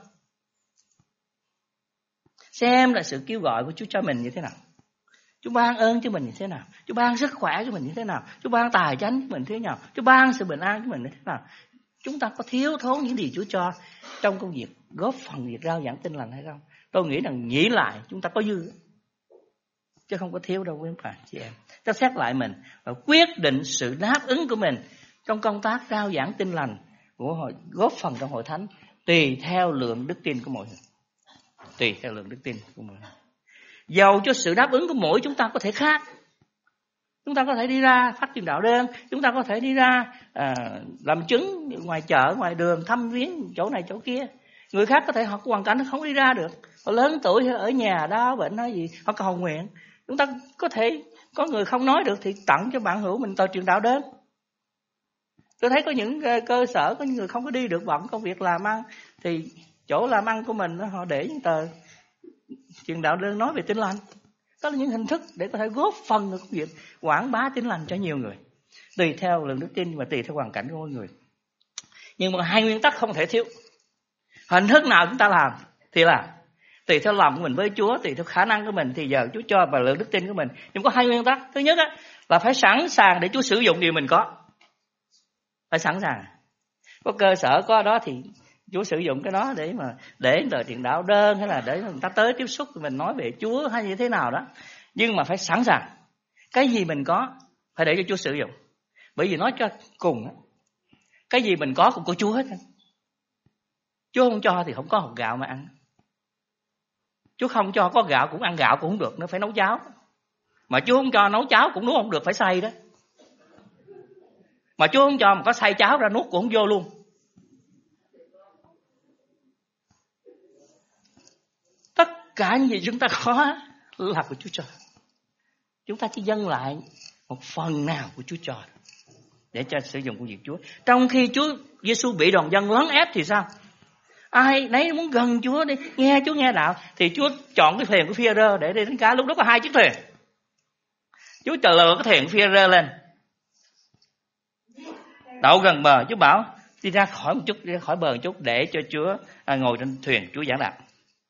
Xem là sự kêu gọi của Chúa cho mình như thế nào. Chúa ban ơn cho mình như thế nào, Chúa ban sức khỏe cho mình như thế nào, Chúa ban tài chánh cho mình thế nào, Chúa ban sự bình an cho mình như thế nào. Chúng ta có thiếu thốn những gì Chúa cho trong công việc góp phần việc rao giảng tin lành hay không? Tôi nghĩ rằng nghĩ lại chúng ta có dư, chứ không có thiếu đâu quý bà chị em. Ta xét lại mình và quyết định sự đáp ứng của mình trong công tác rao giảng tin lành của góp phần trong Hội thánh tùy theo lượng đức tin của mọi người. Tùy theo lượng đức tin của mọi người. Dầu cho sự đáp ứng của mỗi chúng ta có thể khác. Chúng ta có thể đi ra phát truyền đạo đơn, chúng ta có thể đi ra làm chứng ngoài chợ, ngoài đường, thăm viếng chỗ này chỗ kia. Người khác có thể họ có hoàn cảnh không đi ra được, họ lớn tuổi ở nhà đau bệnh nói gì, họ cầu nguyện. Chúng ta có thể có người không nói được thì tặng cho bạn hữu mình tờ truyền đạo đơn. Tôi thấy có những cơ sở có những người không có đi được bận công việc làm ăn thì chỗ làm ăn của mình họ để những tờ truyền đạo đơn nói về Tin Lành. Đó là những hình thức để có thể góp phần vào việc quảng bá Tin Lành cho nhiều người, tùy theo lượng đức tin và tùy theo hoàn cảnh của mỗi người. Nhưng mà hai nguyên tắc không thể thiếu. Hình thức nào chúng ta làm thì làm, tùy theo lòng của mình với Chúa, tùy theo khả năng của mình thì giờ Chúa cho và lượng đức tin của mình. Nhưng có hai nguyên tắc. Thứ nhất là phải sẵn sàng để Chúa sử dụng điều mình có. Phải sẵn sàng. Có cơ sở có đó thì Chúa sử dụng cái đó để lời truyền đạo đơn, hay là để người ta tới tiếp xúc mình nói về Chúa hay như thế nào đó. Nhưng mà phải sẵn sàng. Cái gì mình có phải để cho Chúa sử dụng. Bởi vì nói cho cùng, cái gì mình có cũng của Chúa hết. Chúa không cho thì không có hột gạo mà ăn. Chúa không cho có gạo cũng ăn gạo cũng không được, nó phải nấu cháo. Mà Chúa không cho nấu cháo cũng nuốt không được, phải xay đó. Mà Chúa không cho mà có xay cháo ra nuốt cũng không vô luôn. Tất cả những gì chúng ta có là của Chúa cho. Chúng ta chỉ dâng lại một phần nào của Chúa cho để cho sử dụng của việc Chúa. Trong khi Chúa Giêsu bị đoàn dân lấn ép thì sao? Ai nấy muốn gần Chúa đi, nghe Chúa nghe đạo thì Chúa chọn cái thuyền của Phi-e-rơ để đi đánh cá. Lúc đó có 2 chiếc thuyền. Chúa chờ lừa cái thuyền Phi-e-rơ lên, đậu gần bờ. Chúa bảo đi ra khỏi một chút, đi ra khỏi bờ một chút để cho Chúa ngồi trên thuyền Chúa giảng đạo.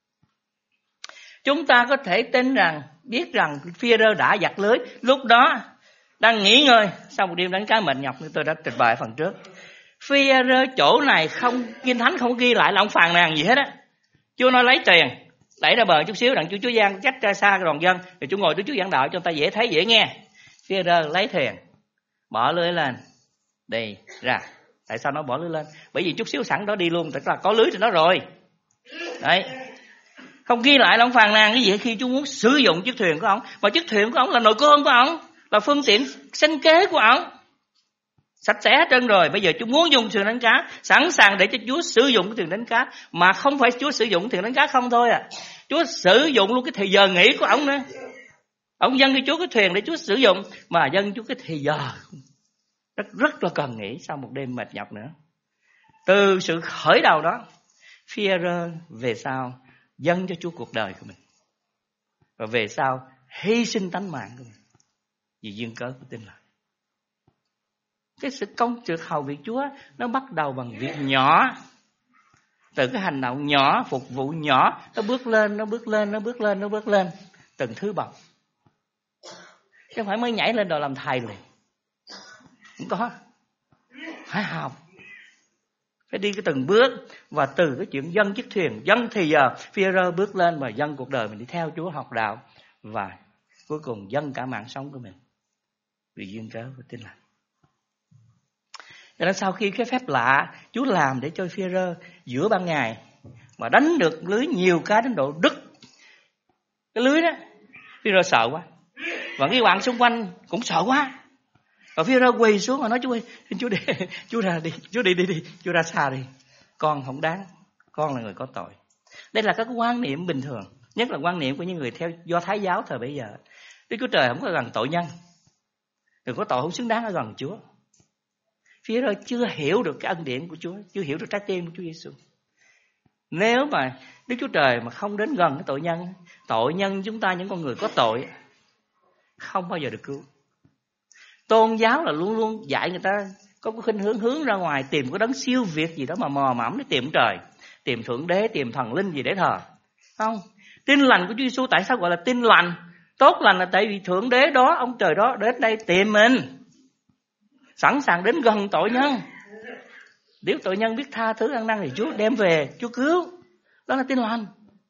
Chúng ta có thể tin rằng, biết rằng Phi-e-rơ đã giặt lưới. Lúc đó đang nghỉ ngơi sau một đêm đánh cá mệt nhọc như tôi đã trình bày ở phần trước. Phi-e-rơ chỗ này không, Kinh Thánh không ghi lại là ông phàn nàn gì hết á. Chúa nói lấy tiền, đẩy ra bờ chút xíu đặng Chúa giang dắt ra xa cái đoàn dân, rồi Chúa ngồi Chúa giảng đạo cho người ta dễ thấy dễ nghe. Phi-e-rơ lấy thuyền, bỏ lưới lên, đi ra. Tại sao nó bỏ lưới lên? Bởi vì chút xíu sẵn đó đi luôn, tức là có lưới trên đó rồi. Đấy. Không ghi lại là ông phàn nàn cái gì khi Chúa muốn sử dụng chiếc thuyền của ông. Mà chiếc thuyền của ông là nồi cơm của ông, là phương tiện sinh kế của ông. Sạch sẽ hết trơn rồi. Bây giờ Chúa muốn dùng thuyền đánh cá, sẵn sàng để cho Chúa sử dụng cái thuyền đánh cá. Mà không phải Chúa sử dụng thuyền đánh cá không thôi à, Chúa sử dụng luôn cái thời giờ nghỉ của ông nữa. Ông dâng cho Chúa cái thuyền để Chúa sử dụng, mà dâng Chúa cái thời giờ rất là cần nghỉ sau một đêm mệt nhọc nữa. Từ sự khởi đầu đó, Phi-e-rơ về sau dâng cho Chúa cuộc đời của mình, và về sau hy sinh tánh mạng của mình vì duyên cớ của Tin Lành. Cái sự công việc hầu việc Chúa nó bắt đầu bằng việc nhỏ. Từ cái hành động nhỏ, phục vụ nhỏ, nó bước lên, nó bước lên, nó bước lên, nó bước lên, từng thứ bậc. Chứ không phải mới nhảy lên đòi làm thầy liền. Không có. Phải học. Phải đi cái từng bước. Và từ cái chuyện dâng chiếc thuyền, dâng thì giờ, Phi-e-rơ bước lên và dâng cuộc đời mình đi theo Chúa học đạo. Và cuối cùng dâng cả mạng sống của mình vì duyên cớ của Tin Lành. Cho nên sau khi cái phép lạ Chúa làm để cho Phi-e-rơ giữa ban ngày mà đánh được lưới nhiều cá đến độ đứt cái lưới đó, Phi-e-rơ sợ quá. Và cái bạn xung quanh cũng sợ quá. Và Phi-e-rơ quỳ xuống và nói: Chúa ơi, Chúa đi, Chúa ra đi, Chúa đi, Chúa ra xa đi. Con không đáng, con là người có tội. Đây là các quan niệm bình thường, nhất là quan niệm của những người theo Do Thái giáo thời bấy giờ. Đức Chúa Trời không có gần tội nhân, đừng có tội không xứng đáng ở gần Chúa. Phi-e-rơ chưa hiểu được cái ân điển của Chúa, chưa hiểu được trái tim của Chúa Giêsu. Nếu mà Đức Chúa Trời mà không đến gần cái tội nhân chúng ta, những con người có tội, không bao giờ được cứu. Tôn giáo là luôn luôn dạy người ta có cái khuynh hướng ra ngoài tìm cái đấng siêu việt gì đó mà mò mẫm để tìm trời, tìm thượng đế, tìm thần linh gì để thờ. Không, Tin Lành của Chúa Giêsu tại sao gọi là tin lành? Tốt lành là tại vì thượng đế đó, ông trời đó đến đây tìm mình, sẵn sàng đến gần tội nhân. Nếu tội nhân biết tha thứ ăn năn thì Chúa đem về, Chúa cứu. Đó là tin lành.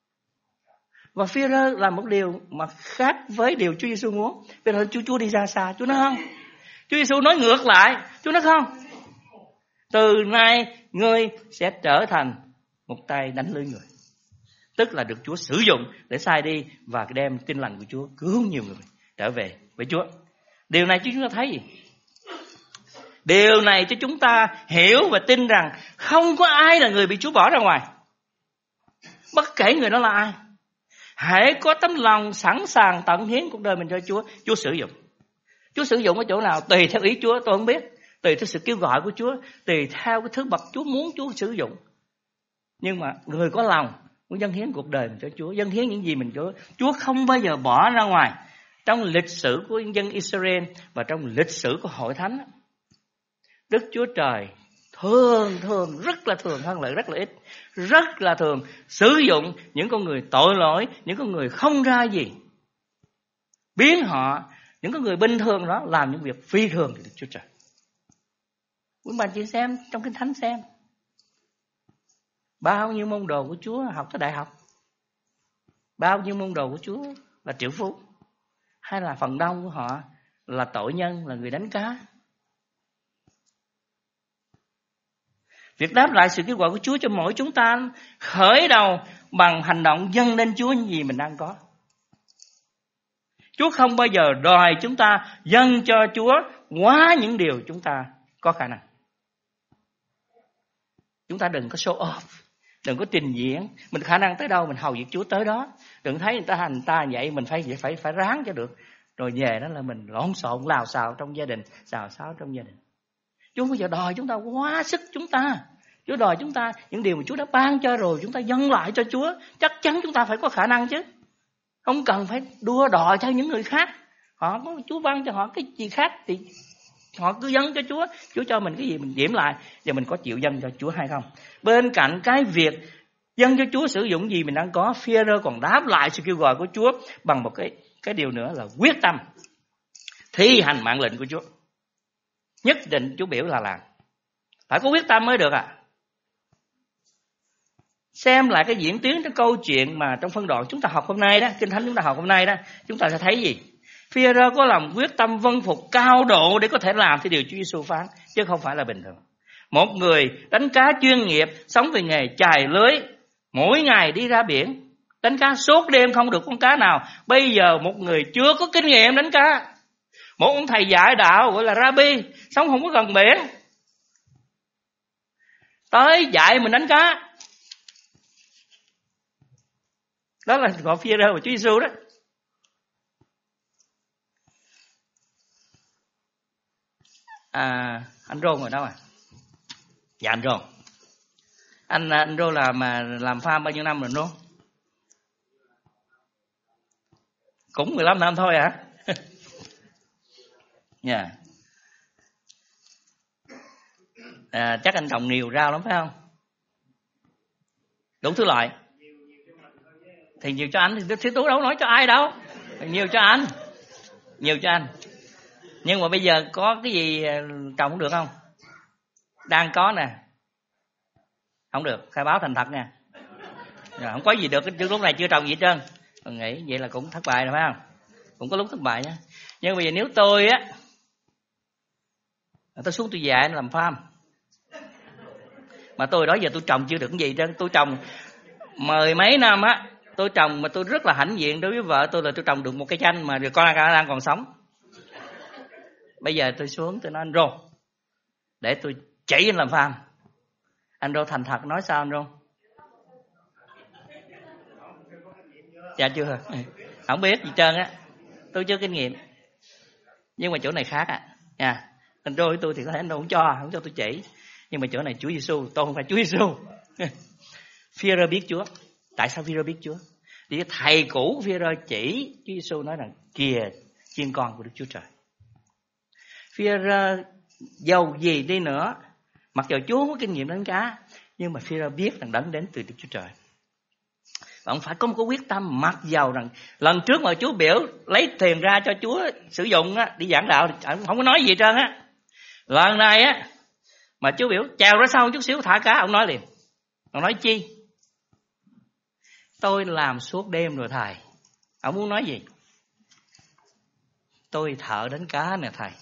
Và Phi-e-rơ làm một điều mà khác với điều Chúa Giêsu muốn. Bây giờ Chúa đi ra xa, Chúa nói không. Chúa Giêsu nói ngược lại, Chúa nói không. Từ nay ngươi sẽ trở thành một tay đánh lưới người. tức là được Chúa sử dụng để sai đi và đem tin lành của Chúa cứu nhiều người trở về với Chúa. Điều này chúng ta thấy gì? Điều này cho chúng ta hiểu và tin rằng không có ai là người bị Chúa bỏ ra ngoài. Bất kể người đó là ai, hãy có tấm lòng sẵn sàng tận hiến cuộc đời mình cho Chúa, Chúa sử dụng. Chúa sử dụng ở chỗ nào tùy theo ý Chúa, tôi không biết. Tùy theo sự kêu gọi của Chúa, tùy theo cái thứ bậc Chúa muốn Chúa sử dụng. Nhưng mà người có lòng muốn dâng hiến cuộc đời mình cho Chúa, dâng hiến những gì mình cho Chúa, không bao giờ bỏ ra ngoài. Trong lịch sử của dân Israel và trong lịch sử của hội thánh, Đức Chúa Trời thường rất là thường hơn lại rất là ít, rất là thường sử dụng những con người tội lỗi, những con người không ra gì, biến họ, những con người bình thường đó làm những việc phi thường thì Đức Chúa Trời. Quý bạn chị xem trong Kinh Thánh xem, bao nhiêu môn đồ của Chúa học tới đại học, bao nhiêu môn đồ của Chúa là triệu phú, hay là phần đông của họ là tội nhân, là người đánh cá. Việc đáp lại sự kêu gọi của Chúa cho mỗi chúng ta khởi đầu bằng hành động dâng lên Chúa những gì mình đang có. Chúa không bao giờ đòi chúng ta dâng cho Chúa quá những điều chúng ta có khả năng. Chúng ta đừng có show off, đừng có trình diễn. Mình khả năng tới đâu mình hầu việc Chúa tới đó. Đừng thấy người ta vậy mình phải ráng cho được. Rồi về đó là mình lộn xộn lào xào trong gia đình, xào xáo trong gia đình. Chúa không bao giờ đòi chúng ta quá sức chúng ta. Chúa đòi chúng ta những điều mà Chúa đã ban cho rồi chúng ta dâng lại cho Chúa. Chắc chắn chúng ta phải có khả năng chứ. Không cần phải đua đòi theo những người khác. Họ có Chúa ban cho họ cái gì khác thì họ cứ dâng cho Chúa. Chúa cho mình cái gì mình điểm lại. Và mình có chịu dâng cho Chúa hay không? Bên cạnh cái việc dâng cho Chúa sử dụng gì mình đang có, Phi-e-rơ còn đáp lại sự kêu gọi của Chúa bằng một cái điều nữa là quyết tâm thi hành mạng lệnh của Chúa. Nhất định Chúa biểu là làm. Phải có quyết tâm mới được à. Xem lại cái diễn tiến, cái câu chuyện mà trong phân đoạn chúng ta học hôm nay đó, Kinh Thánh chúng ta học hôm nay đó, chúng ta sẽ thấy gì? Phi-e-rơ có lòng quyết tâm vâng phục cao độ để có thể làm theo điều Chúa Giêsu phán, chứ không phải là bình thường. Một người đánh cá chuyên nghiệp, sống về nghề chài lưới, mỗi ngày đi ra biển, đánh cá suốt đêm không được con cá nào. Bây giờ một người chưa có kinh nghiệm đánh cá, một ông thầy dạy đạo gọi là Rabbi, sống không có gần biển, tới dạy mình đánh cá. Đó là gọi Phi-e-rơ và Chúa Giêsu đó. Anh Rôn rồi đâu à? Dạ anh Rôn. Anh Rôn làm farm bao nhiêu năm rồi Rôn? Cũng 15 năm thôi hả? Dạ. Chắc anh trồng nhiều rau lắm phải không? Đủ thứ loại. Thì nhiều cho anh thì Tú đâu nói cho ai đâu. Nhiều cho anh. Nhiều cho anh. Nhưng mà bây giờ có cái gì trồng không được không? Đang có nè. Không được, khai báo thành thật nha. Rồi, không có gì được, chứ lúc này chưa trồng gì hết trơn. Mình nghĩ vậy là cũng thất bại rồi phải không? Cũng có lúc thất bại nhá. Nhưng bây giờ nếu tôi á, tôi xuống tôi dạy làm farm, mà tôi đó giờ tôi trồng chưa được cái gì hết trơn. Tôi trồng mười mấy năm á, tôi trồng mà tôi rất là hãnh diện đối với vợ tôi là tôi trồng được một cây chanh mà con đang còn sống. Bây giờ tôi xuống tôi nói anh Rô, để tôi chỉ anh làm farm. Anh Rô thành thật nói sao anh Rô? Dạ chưa, không biết gì trơn á, tôi chưa kinh nghiệm. Nhưng mà chỗ này khác à. Anh Rô với tôi thì có thể anh Rô không cho tôi chỉ. Nhưng mà chỗ này Chúa Giêsu, tôi không phải Chúa Giêsu. Phi-e-rơ biết Chúa. Tại sao Phi-e-rơ biết Chúa? Thì thầy cũ của Phi-e-rơ chỉ Chúa Giêsu nói rằng kìa chiên con của Đức Chúa Trời. Phi-e-rơ giàu gì đi nữa, mặc dù Chúa không có kinh nghiệm đánh cá, nhưng mà Phi-e-rơ biết rằng đấng đến từ Đức Chúa Trời. Và ông phải có một cái quyết tâm, mặc dầu rằng lần trước mà Chúa biểu lấy tiền ra cho Chúa sử dụng á, đi giảng đạo thì không có nói gì hết trơn á. Lần này á mà Chúa biểu chèo ra sau chút xíu thả cá, ông nói liền. Ông nói chi? Tôi làm suốt đêm rồi thầy. Ông muốn nói gì? Tôi thợ đánh cá nè thầy.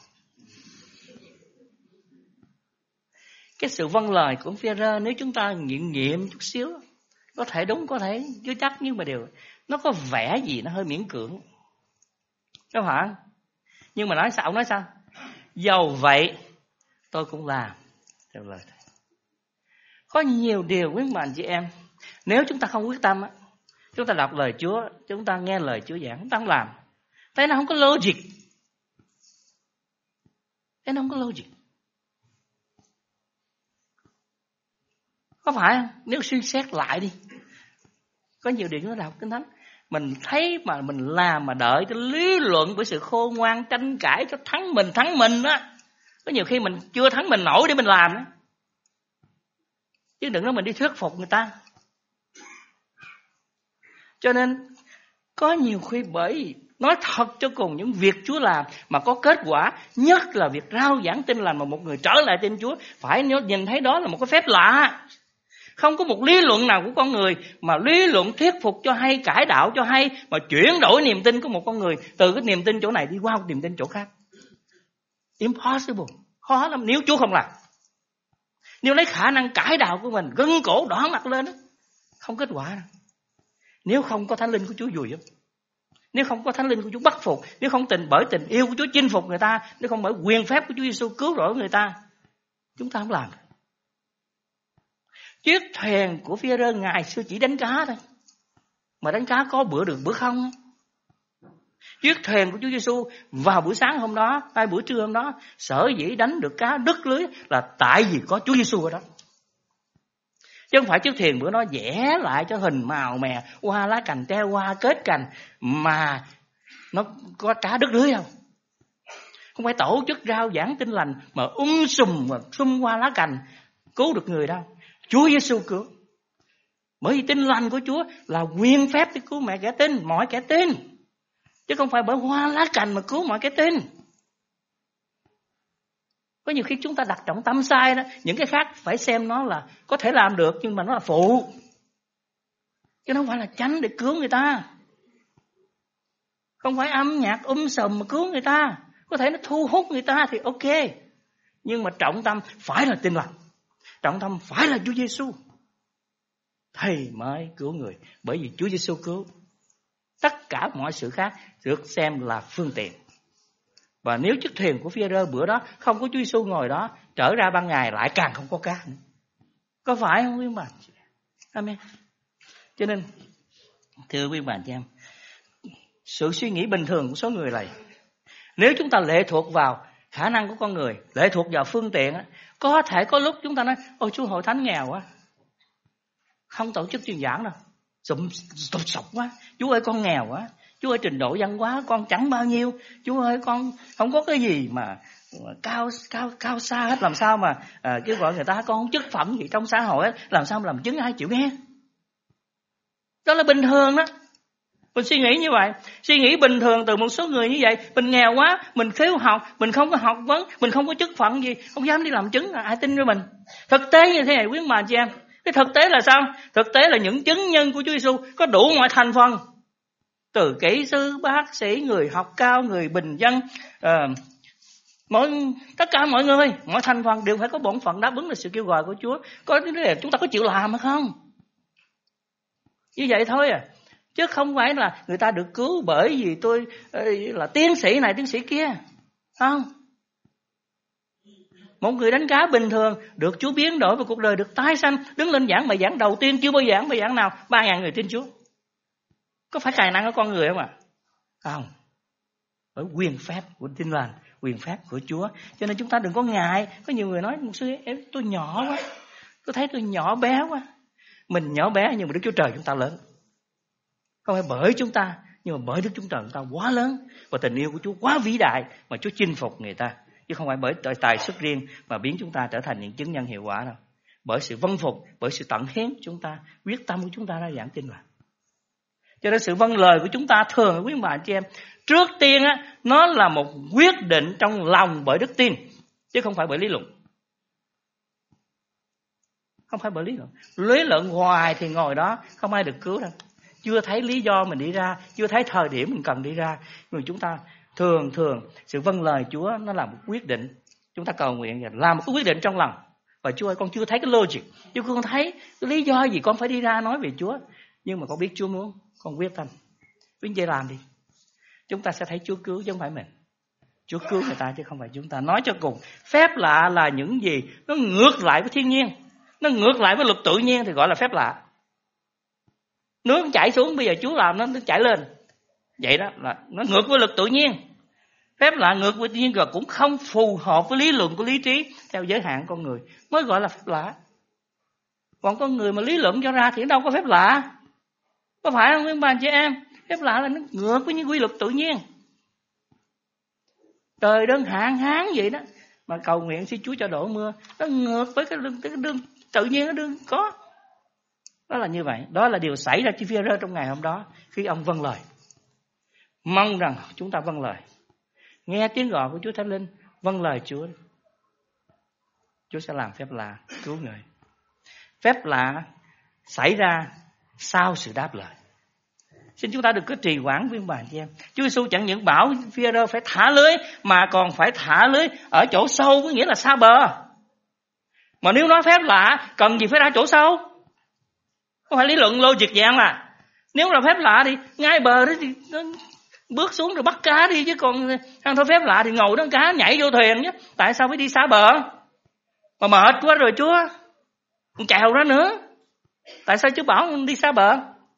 Cái sự vâng lời của Phi-e-rơ nếu chúng ta nghiệm chút xíu, Có thể đúng, có thể chưa chắc, nhưng mà nó có vẻ gì nó hơi miễn cưỡng, đúng không? Nhưng mà nói sao? Dầu vậy tôi cũng làm theo lời Thầy. Có nhiều điều quý bạn chị em, nếu chúng ta không quyết tâm, chúng ta đọc lời Chúa, chúng ta nghe lời Chúa giảng, chúng ta không làm, thấy nó không có logic. Có phải không? Nếu suy xét lại đi, có nhiều điều chúng ta đọc Kinh Thánh, mình thấy mà mình làm mà đợi cái lý luận với sự khôn ngoan tranh cãi cho thắng mình á. Có nhiều khi mình chưa thắng mình nổi để mình làm đó. Chứ đừng nói mình đi thuyết phục người ta. Cho nên có nhiều khi bởi nói thật cho cùng, những việc Chúa làm mà có kết quả, nhất là việc rao giảng tin lành mà một người trở lại tin Chúa, phải nhìn thấy đó là một cái phép lạ. Không có một lý luận nào của con người mà lý luận thuyết phục cho hay, cải đạo cho hay, mà chuyển đổi niềm tin của một con người từ cái niềm tin chỗ này đi qua một niềm tin chỗ khác. Impossible, khó lắm nếu Chúa không làm. Nếu lấy khả năng cải đạo của mình gân cổ đỏ mặt lên đó, không kết quả đâu. Nếu không có Thánh Linh của Chúa dùi giúp, nếu không có Thánh Linh của Chúa bắt phục, nếu không bởi tình yêu của Chúa chinh phục người ta, nếu không bởi quyền phép của Chúa Giêsu cứu rỗi người ta, chúng ta không làm. Chiếc thuyền của Phi-e-rơ ngày xưa chỉ đánh cá thôi, mà đánh cá có bữa được bữa không. Chiếc thuyền của Chúa Giêsu vào buổi sáng hôm đó hay buổi trưa hôm đó, sở dĩ đánh được cá đứt lưới là tại vì có Chúa Giêsu ở đó. Chứ không phải chiếc thuyền bữa nó vẽ lại cho hình màu mè, qua lá cành treo, qua kết cành mà nó có cá đứt lưới không. Không phải tổ chức rao giảng tin lành mà sùm và xung qua lá cành cứu được người đâu. Chúa Giêsu cứu. Bởi vì tin lành của Chúa là quyền phép để cứu mọi kẻ tin, mọi kẻ tin. Chứ không phải bởi hoa lá cành mà cứu mọi kẻ tin. Có nhiều khi chúng ta đặt trọng tâm sai đó, những cái khác phải xem nó là có thể làm được nhưng mà nó là phụ, chứ không phải là chánh để cứu người ta. Không phải âm nhạc sùm mà cứu người ta, có thể nó thu hút người ta thì ok, nhưng mà trọng tâm phải là tin lành, trọng tâm phải là Chúa Giêsu, Thầy mới cứu người. Bởi vì Chúa Giêsu cứu, tất cả mọi sự khác được xem là phương tiện. Và nếu chiếc thuyền của Phi-e-rơ bữa đó không có Chúa Giêsu ngồi đó, trở ra ban ngày lại càng không có cá nữa. Có phải không quý bạn? Amen. Cho nên thưa quý bạn chị em, sự suy nghĩ bình thường của số người này, nếu chúng ta lệ thuộc vào khả năng của con người, lệ thuộc vào phương tiện, có thể có lúc chúng ta nói: ôi Chúa hội thánh nghèo quá, không tổ chức truyền giảng đâu, sụp sọc quá. Chúa ơi con nghèo quá, Chúa ơi trình độ văn hóa con chẳng bao nhiêu, Chúa ơi con không có cái gì mà cao xa hết, làm sao mà kêu gọi người ta con không chức phẩm gì trong xã hội ấy, làm sao mà làm chứng ai chịu nghe. Đó là bình thường đó. Mình suy nghĩ như vậy, suy nghĩ bình thường từ một số người như vậy. Mình nghèo quá, mình thiếu học, mình không có học vấn, mình không có chức phận gì, không dám đi làm chứng, ai tin với mình. Thực tế như thế này quý bà chị em. Cái thực tế là sao? Thực tế là những chứng nhân của Chúa Giêsu có đủ mọi thành phần, từ kỹ sư, bác sĩ, người học cao, người bình dân, tất cả mọi người, mọi thành phần đều phải có bổn phận đáp ứng được sự kêu gọi của Chúa. Có là chúng ta có chịu làm hay không? Như vậy thôi à. Chứ không phải là người ta được cứu bởi vì tôi là tiến sĩ này tiến sĩ kia. Không. Một người đánh cá bình thường được Chúa biến đổi về cuộc đời, được tái sanh, đứng lên giảng bài giảng đầu tiên, chưa bao giảng bài giảng nào 3.000 người tin Chúa. Có phải tài năng của con người không ạ? Không. Bởi quyền phép của tin lành, quyền phép của Chúa. Cho nên chúng ta đừng có ngại. Có nhiều người nói: mục sư em tôi nhỏ quá, tôi thấy tôi nhỏ bé quá. Mình nhỏ bé nhưng mà Đức Chúa Trời chúng ta lớn. Không phải bởi chúng ta, nhưng mà bởi Đức Chúa Trời chúng ta quá lớn, và tình yêu của Chúa quá vĩ đại mà Chúa chinh phục người ta. Chứ không phải bởi tài sức riêng mà biến chúng ta trở thành những chứng nhân hiệu quả đâu. Bởi sự vâng phục, bởi sự tận hiến chúng ta, quyết tâm của chúng ta ra giảng tin lành. Cho nên sự vâng lời của chúng ta thường, quý bà chị em, trước tiên á, nó là một quyết định trong lòng bởi đức tin, chứ không phải bởi lý luận. Không phải bởi lý luận. Lý luận hoài thì ngồi đó không ai được cứu đâu. Chưa thấy lý do mình đi ra, chưa thấy thời điểm mình cần đi ra. Nhưng chúng ta thường sự vâng lời Chúa nó là một quyết định. Chúng ta cầu nguyện làm một cái quyết định trong lòng. Và Chúa ơi, con chưa thấy cái logic, Chúa không thấy cái lý do gì con phải đi ra nói về Chúa. Nhưng mà con biết Chúa muốn, con quyết tâm. Vinh vậy làm đi. Chúng ta sẽ thấy Chúa cứu chứ không phải mình. Chúa cứu người ta chứ không phải chúng ta. Nói cho cùng, phép lạ là những gì nó ngược lại với thiên nhiên, nó ngược lại với luật tự nhiên thì gọi là phép lạ. Nước chảy xuống, bây giờ Chúa làm nó chảy lên. Vậy đó là nó ngược với luật tự nhiên. Phép lạ ngược với tự nhiên rồi cũng không phù hợp với lý luận của lý trí theo giới hạn con người mới gọi là phép lạ. Còn con người mà lý luận cho ra thì đâu có phép lạ. Có phải không quý bà chị em? Phép lạ là nó ngược với những quy luật tự nhiên. Trời đơn hạn hán vậy đó mà cầu nguyện xin Chúa cho đổ mưa, nó ngược với cái đường tự nhiên nó đương có. Đó là như vậy. Đó là điều xảy ra cho Phi-e-rơ trong ngày hôm đó khi ông vâng lời. Mong rằng chúng ta vâng lời, nghe tiếng gọi của Chúa Thánh Linh, vâng lời Chúa. Chúa sẽ làm phép lạ cứu người. Phép lạ xảy ra sau sự đáp lời. Xin chúng ta đừng có trì hoãn viên bà chị em. Chúa Giêsu chẳng những bảo Phi-e-rơ phải thả lưới mà còn phải thả lưới ở chỗ sâu, có nghĩa là xa bờ. Mà nếu nói phép lạ cần gì phải ra chỗ sâu? Không phải lý luận logic dạng là nếu là phép lạ thì ngay bờ đó thì nó bước xuống rồi bắt cá đi, chứ còn ăn thôi phép lạ thì ngồi đó cá nhảy vô thuyền chứ. Tại sao phải đi xa bờ? Mà mệt quá rồi Chúa, còn chèo ra nữa. Tại sao Chúa bảo đi xa bờ?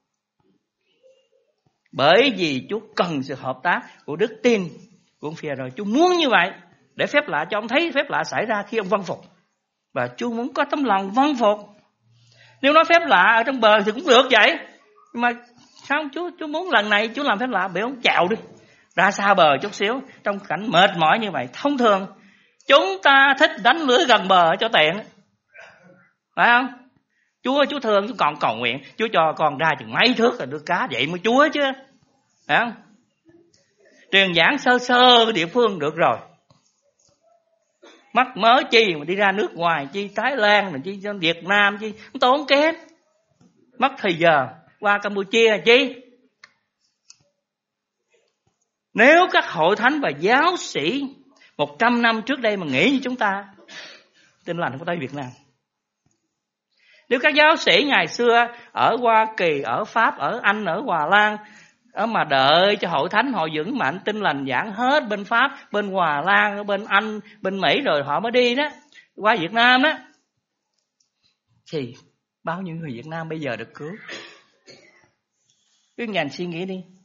Bởi vì Chúa cần sự hợp tác của đức tin của ông Phi-e-rơ. Chúa muốn như vậy để phép lạ cho ông thấy phép lạ xảy ra khi ông vâng phục. Và Chúa muốn có tấm lòng vâng phục. Nếu nói phép lạ ở trong bờ thì cũng được vậy. Mà sao Chúa muốn lần này Chúa làm phép lạ để ông chèo đi ra xa bờ chút xíu trong cảnh mệt mỏi như vậy. Thông thường chúng ta thích đánh lưới gần bờ cho tiện, phải không? Chúa thương, Chúa còn cầu nguyện Chúa cho con ra chừng mấy thước là đưa cá, vậy mới Chúa chứ, phải không? Truyền giảng sơ sơ địa phương được rồi, mắc mớ chi mà đi ra nước ngoài, chi Thái Lan, chi Việt Nam, chi tốn kém, mất thời giờ qua Campuchia chi. Nếu các hội thánh và giáo sĩ 100 năm trước đây mà nghĩ như chúng ta, tin lành không có tới Việt Nam. Nếu các giáo sĩ ngày xưa ở Hoa Kỳ, ở Pháp, ở Anh, ở Hòa Lan mà đợi cho hội thánh họ vững mạnh, tin lành giảng hết bên Pháp, bên Hòa Lan, bên Anh, bên Mỹ rồi họ mới đi đó qua Việt Nam đó, thì bao nhiêu người Việt Nam bây giờ được cứu? Cứ ngàn suy nghĩ đi,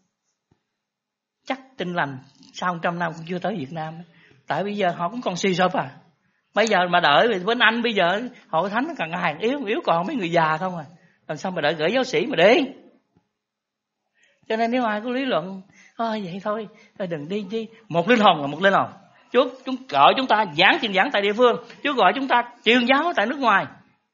chắc tin lành sau 100 năm cũng chưa tới Việt Nam. Tại bây giờ họ cũng còn suy sụp à. Bây giờ mà đợi bên Anh, bây giờ hội thánh càng ngày yếu còn mấy người già không à. Làm sao mà đợi gửi giáo sĩ mà đi? Cho nên nếu ai có lý luận vậy thôi đừng đi. Một linh hồn là một linh hồn. Chúa gọi chúng ta truyền giảng tại địa phương, Chúa gọi chúng ta truyền giáo tại nước ngoài.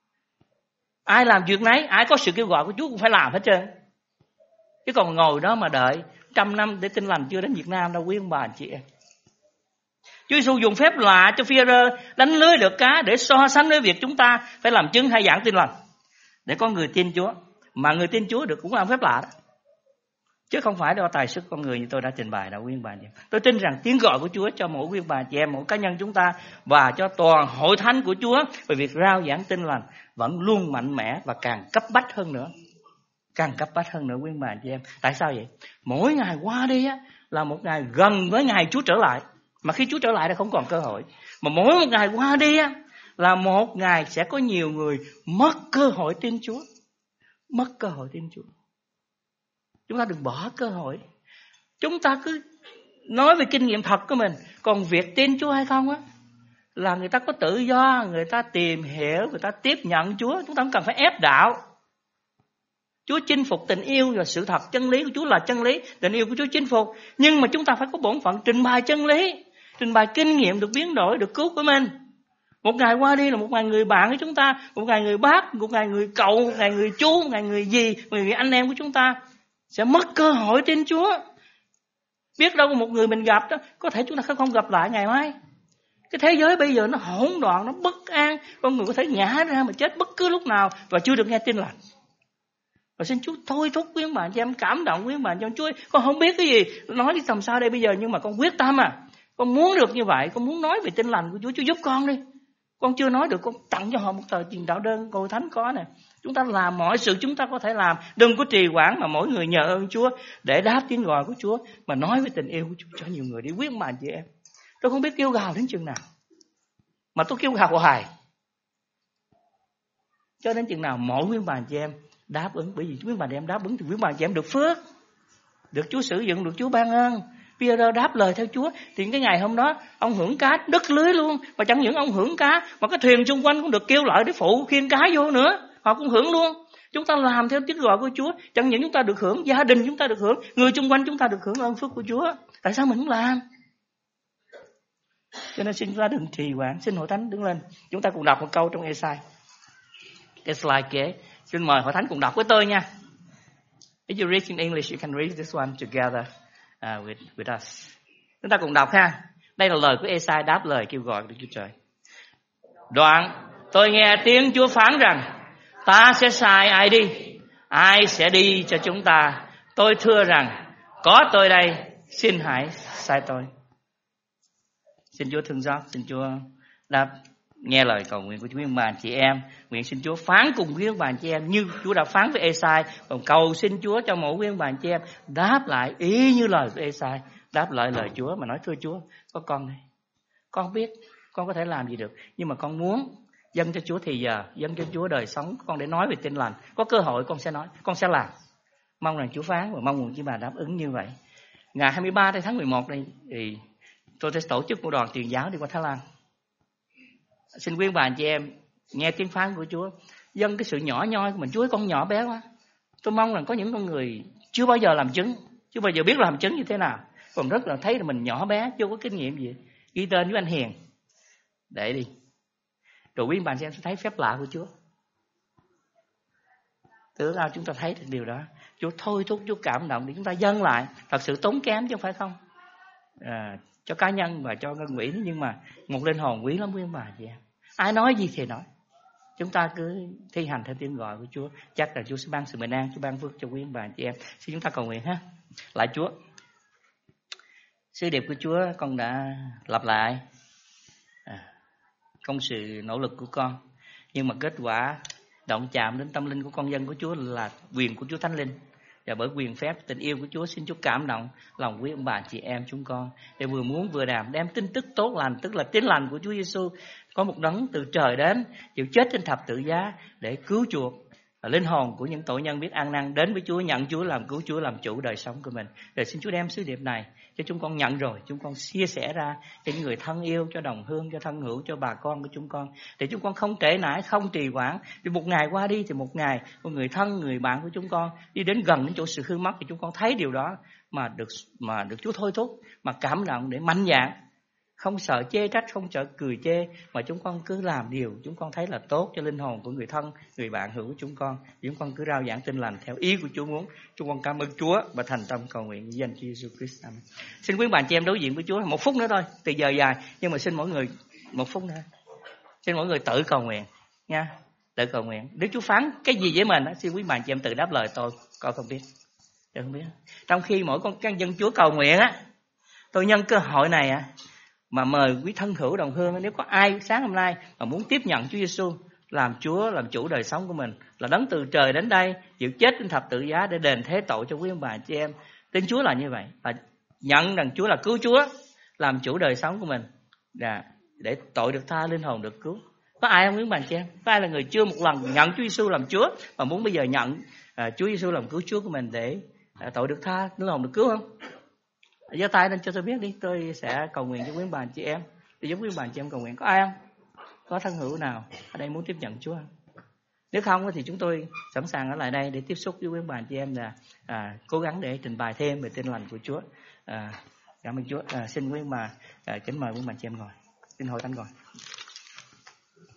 Ai làm việc nấy, ai có sự kêu gọi của Chúa cũng phải làm hết trơn. Chứ còn ngồi đó mà đợi 100 năm để tin lành chưa đến Việt Nam đâu quý ông bà anh chị em. Chúa Giêsu dùng phép lạ cho Phi-e-rơ đánh lưới được cá để so sánh với việc chúng ta phải làm chứng hay giảng tin lành. Để có người tin Chúa, mà người tin Chúa được cũng làm phép lạ đó. Chứ không phải do tài sức con người như tôi đã trình bày đâu quý ông bà anh chị em. Tôi tin rằng tiếng gọi của Chúa cho mỗi quý ông bà anh chị em, mỗi cá nhân chúng ta và cho toàn hội thánh của Chúa về việc rao giảng tin lành vẫn luôn mạnh mẽ và càng cấp bách hơn nữa. Càng cấp bách hơn nữa quý ông bà anh chị em. Tại sao vậy? Mỗi ngày qua đi là một ngày gần với ngày Chúa trở lại. Mà khi Chúa trở lại thì không còn cơ hội. Mà mỗi một ngày qua đi là một ngày sẽ có nhiều người mất cơ hội tin Chúa. Mất cơ hội tin Chúa. Chúng ta đừng bỏ cơ hội. Chúng ta cứ nói về kinh nghiệm thật của mình. Còn việc tin Chúa hay không là người ta có tự do, người ta tìm hiểu, người ta tiếp nhận Chúa. Chúng ta không cần phải ép đạo. Chúa chinh phục tình yêu và sự thật, chân lý của Chúa là chân lý, tình yêu của Chúa chinh phục. Nhưng mà chúng ta phải có bổn phận trình bày chân lý, trình bày kinh nghiệm được biến đổi, được cứu của mình. Một ngày qua đi là một ngày người bạn của chúng ta, một ngày người bác, một ngày người cậu, một ngày người chú, một ngày người dì, một ngày người anh em của chúng ta sẽ mất cơ hội tin Chúa. Biết đâu một người mình gặp đó, có thể chúng ta không gặp lại ngày mai. Cái thế giới bây giờ nó hỗn loạn, nó bất an, con người có thể ngã ra mà chết bất cứ lúc nào và chưa được nghe tin lành. Và xin Chúa thôi thúc quý ông bà cho em, cảm động quý ông bà cho Chúa. Con không biết cái gì nói đi tầm sao đây bây giờ, nhưng mà con quyết tâm con muốn được như vậy, con muốn nói về tin lành của Chúa. Chúa giúp con đi. Con chưa nói được, con tặng cho họ một tờ truyền đạo đơn, Hội Thánh có nè. Chúng ta làm mọi sự chúng ta có thể làm, đừng có trì hoãn, mà mỗi người nhờ ơn Chúa để đáp tiếng gọi của Chúa, mà nói với tình yêu của Chúa cho nhiều người đi. Quý ông bà chị em, tôi không biết kêu gào đến chừng nào, mà tôi kêu gào hoài cho đến chừng nào mỗi quý ông bà chị em đáp ứng. Bởi vì quý ông bà chị em đáp ứng thì quý ông bà chị em được phước, được Chúa sử dụng, được Chúa ban ơn. Peter đáp lời theo Chúa thì cái ngày hôm đó ông hưởng cá đứt lưới luôn. Và chẳng những ông hưởng cá mà cái thuyền xung quanh cũng được kêu lại để phụ khiêng cá vô nữa, họ cũng hưởng luôn. Chúng ta làm theo tiếng gọi của Chúa, chẳng những chúng ta được hưởng, gia đình chúng ta được hưởng, người xung quanh chúng ta được hưởng ơn phước của Chúa. Tại sao mình không làm? Cho nên xin chúng ta đừng trì hoãn. Xin Hội Thánh đứng lên, chúng ta cùng đọc một câu trong Ê-sai. Cái slide kế, xin mời Hội Thánh cùng đọc với tôi nha. If you read in English, you can read this one together with us. Chúng ta cùng đọc ha. Đây là lời của Ê-sai đáp lời kêu gọi của Đức Chúa Trời. Đoạn, tôi nghe tiếng Chúa phán rằng, ta sẽ sai ai đi? Ai sẽ đi cho chúng ta? Tôi thưa rằng, có tôi đây, xin hãy sai tôi. Xin Chúa thương xót, xin Chúa đáp nghe lời cầu nguyện của quý ông bà chị em. Nguyện xin Chúa phán cùng quý ông bà chị em như Chúa đã phán với Ê-sai. Còn cầu xin Chúa cho mỗi quý ông bà chị em đáp lại ý như lời của Ê-sai, đáp lại lời Chúa mà nói, thưa Chúa, có con đây, con biết con có thể làm gì được, nhưng mà con muốn dâng cho Chúa thì giờ, dâng cho Chúa đời sống con để nói về Tin Lành. Có cơ hội con sẽ nói, con sẽ làm. Mong rằng Chúa phán và mong rằng chị bà đáp ứng như vậy. Ngày 23 tháng 11 này thì tôi sẽ tổ chức một đoàn truyền giáo đi qua Thái Lan. Xin quý bà chị em nghe tiếng phán của Chúa, dâng cái sự nhỏ nhoi của mình. Chúa ơi, con nhỏ bé quá. Tôi mong rằng có những con người chưa bao giờ làm chứng, chưa bao giờ biết làm chứng như thế nào, còn rất là thấy là mình nhỏ bé, chưa có kinh nghiệm gì. Ghi tên với anh Hiền để đi, rồi quý bà chị em sẽ thấy phép lạ của Chúa. Từ nào chúng ta thấy được điều đó. Chúa thôi thúc, Chúa cảm động để chúng ta dâng lại. Thật sự tốn kém chứ không phải không, cho cá nhân và cho ngân quỹ, nhưng mà một linh hồn quý lắm quý ông bà chị em. Ai nói gì thì nói, chúng ta cứ thi hành theo tiếng gọi của Chúa, chắc là Chúa sẽ ban sự bình an, Chúa ban phước cho quý ông bà chị em. Xin chúng ta cầu nguyện ha. Lại Chúa, sứ điệp của Chúa con đã lặp lại công sự nỗ lực của con, nhưng mà kết quả động chạm đến tâm linh của con dân của Chúa là quyền của Chúa Thánh Linh. Và bởi quyền phép tình yêu của Chúa, xin Chúa cảm động lòng quý ông bà chị em chúng con để vừa muốn vừa làm đem tin tức tốt lành, tức là Tin Lành của Chúa Giêsu. Có một đấng từ trời đến chịu chết trên thập tự giá để cứu chuộc linh hồn của những tội nhân biết ăn năn đến với Chúa, nhận Chúa làm cứu Chúa làm chủ đời sống của mình. Để xin Chúa đem sứ điệp này cho chúng con nhận rồi, chúng con chia sẻ ra cho những người thân yêu, cho đồng hương, cho thân hữu, cho bà con của chúng con, để chúng con không trễ nải, không trì hoãn. Vì một ngày qua đi thì một ngày một người thân, người bạn của chúng con đi đến gần đến chỗ sự hư mất, thì chúng con thấy điều đó mà được Chúa thôi thúc, mà cảm động để mạnh dạn, không sợ chê trách, không sợ cười chê, mà chúng con cứ làm điều chúng con thấy là tốt cho linh hồn của người thân, người bạn hữu của chúng con. Chúng con cứ rao giảng Tin Lành theo ý của Chúa muốn. Chúng con cảm ơn Chúa và thành tâm cầu nguyện danh Chúa Jesus Christ. Amen. Xin quý bạn chị em đối diện với Chúa một phút nữa thôi, từ giờ dài, nhưng mà xin mỗi người một phút nữa. Xin mỗi người tự cầu nguyện nha, tự cầu nguyện. Nếu Chúa phán cái gì với mình, xin quý bạn chị em tự đáp lời tôi. Con không biết, tôi không biết. Trong khi mỗi con dân Chúa cầu nguyện á, tôi nhân cơ hội này mà mời quý thân hữu đồng hương, nếu có ai sáng hôm nay mà muốn tiếp nhận Chúa Giêsu làm Chúa, làm chủ đời sống của mình, là đấng từ trời đến đây chịu chết trên thập tự giá để đền thế tội cho quý ông bà chị em. Tin Chúa là như vậy, và nhận rằng Chúa là cứu Chúa, làm chủ đời sống của mình, để tội được tha, linh hồn được cứu. Có ai không quý ông bà chị em? Có ai là người chưa một lần nhận Chúa Giêsu làm Chúa mà muốn bây giờ nhận Chúa Giêsu làm cứu Chúa của mình để tội được tha, linh hồn được cứu không? Giơ tay lên cho tôi biết đi, tôi sẽ cầu nguyện cho quý bà chị em. Để giúp quý bà chị em cầu nguyện. Có ai không? Có thân hữu nào ở đây muốn tiếp nhận Chúa không? Nếu không thì chúng tôi sẵn sàng ở lại đây để tiếp xúc với quý bà chị em, là cố gắng để trình bày thêm về Tin Lành của Chúa. Cảm ơn Chúa. Xin quý bà kính mời quý bà chị em ngồi. Xin Hội Thánh ngồi.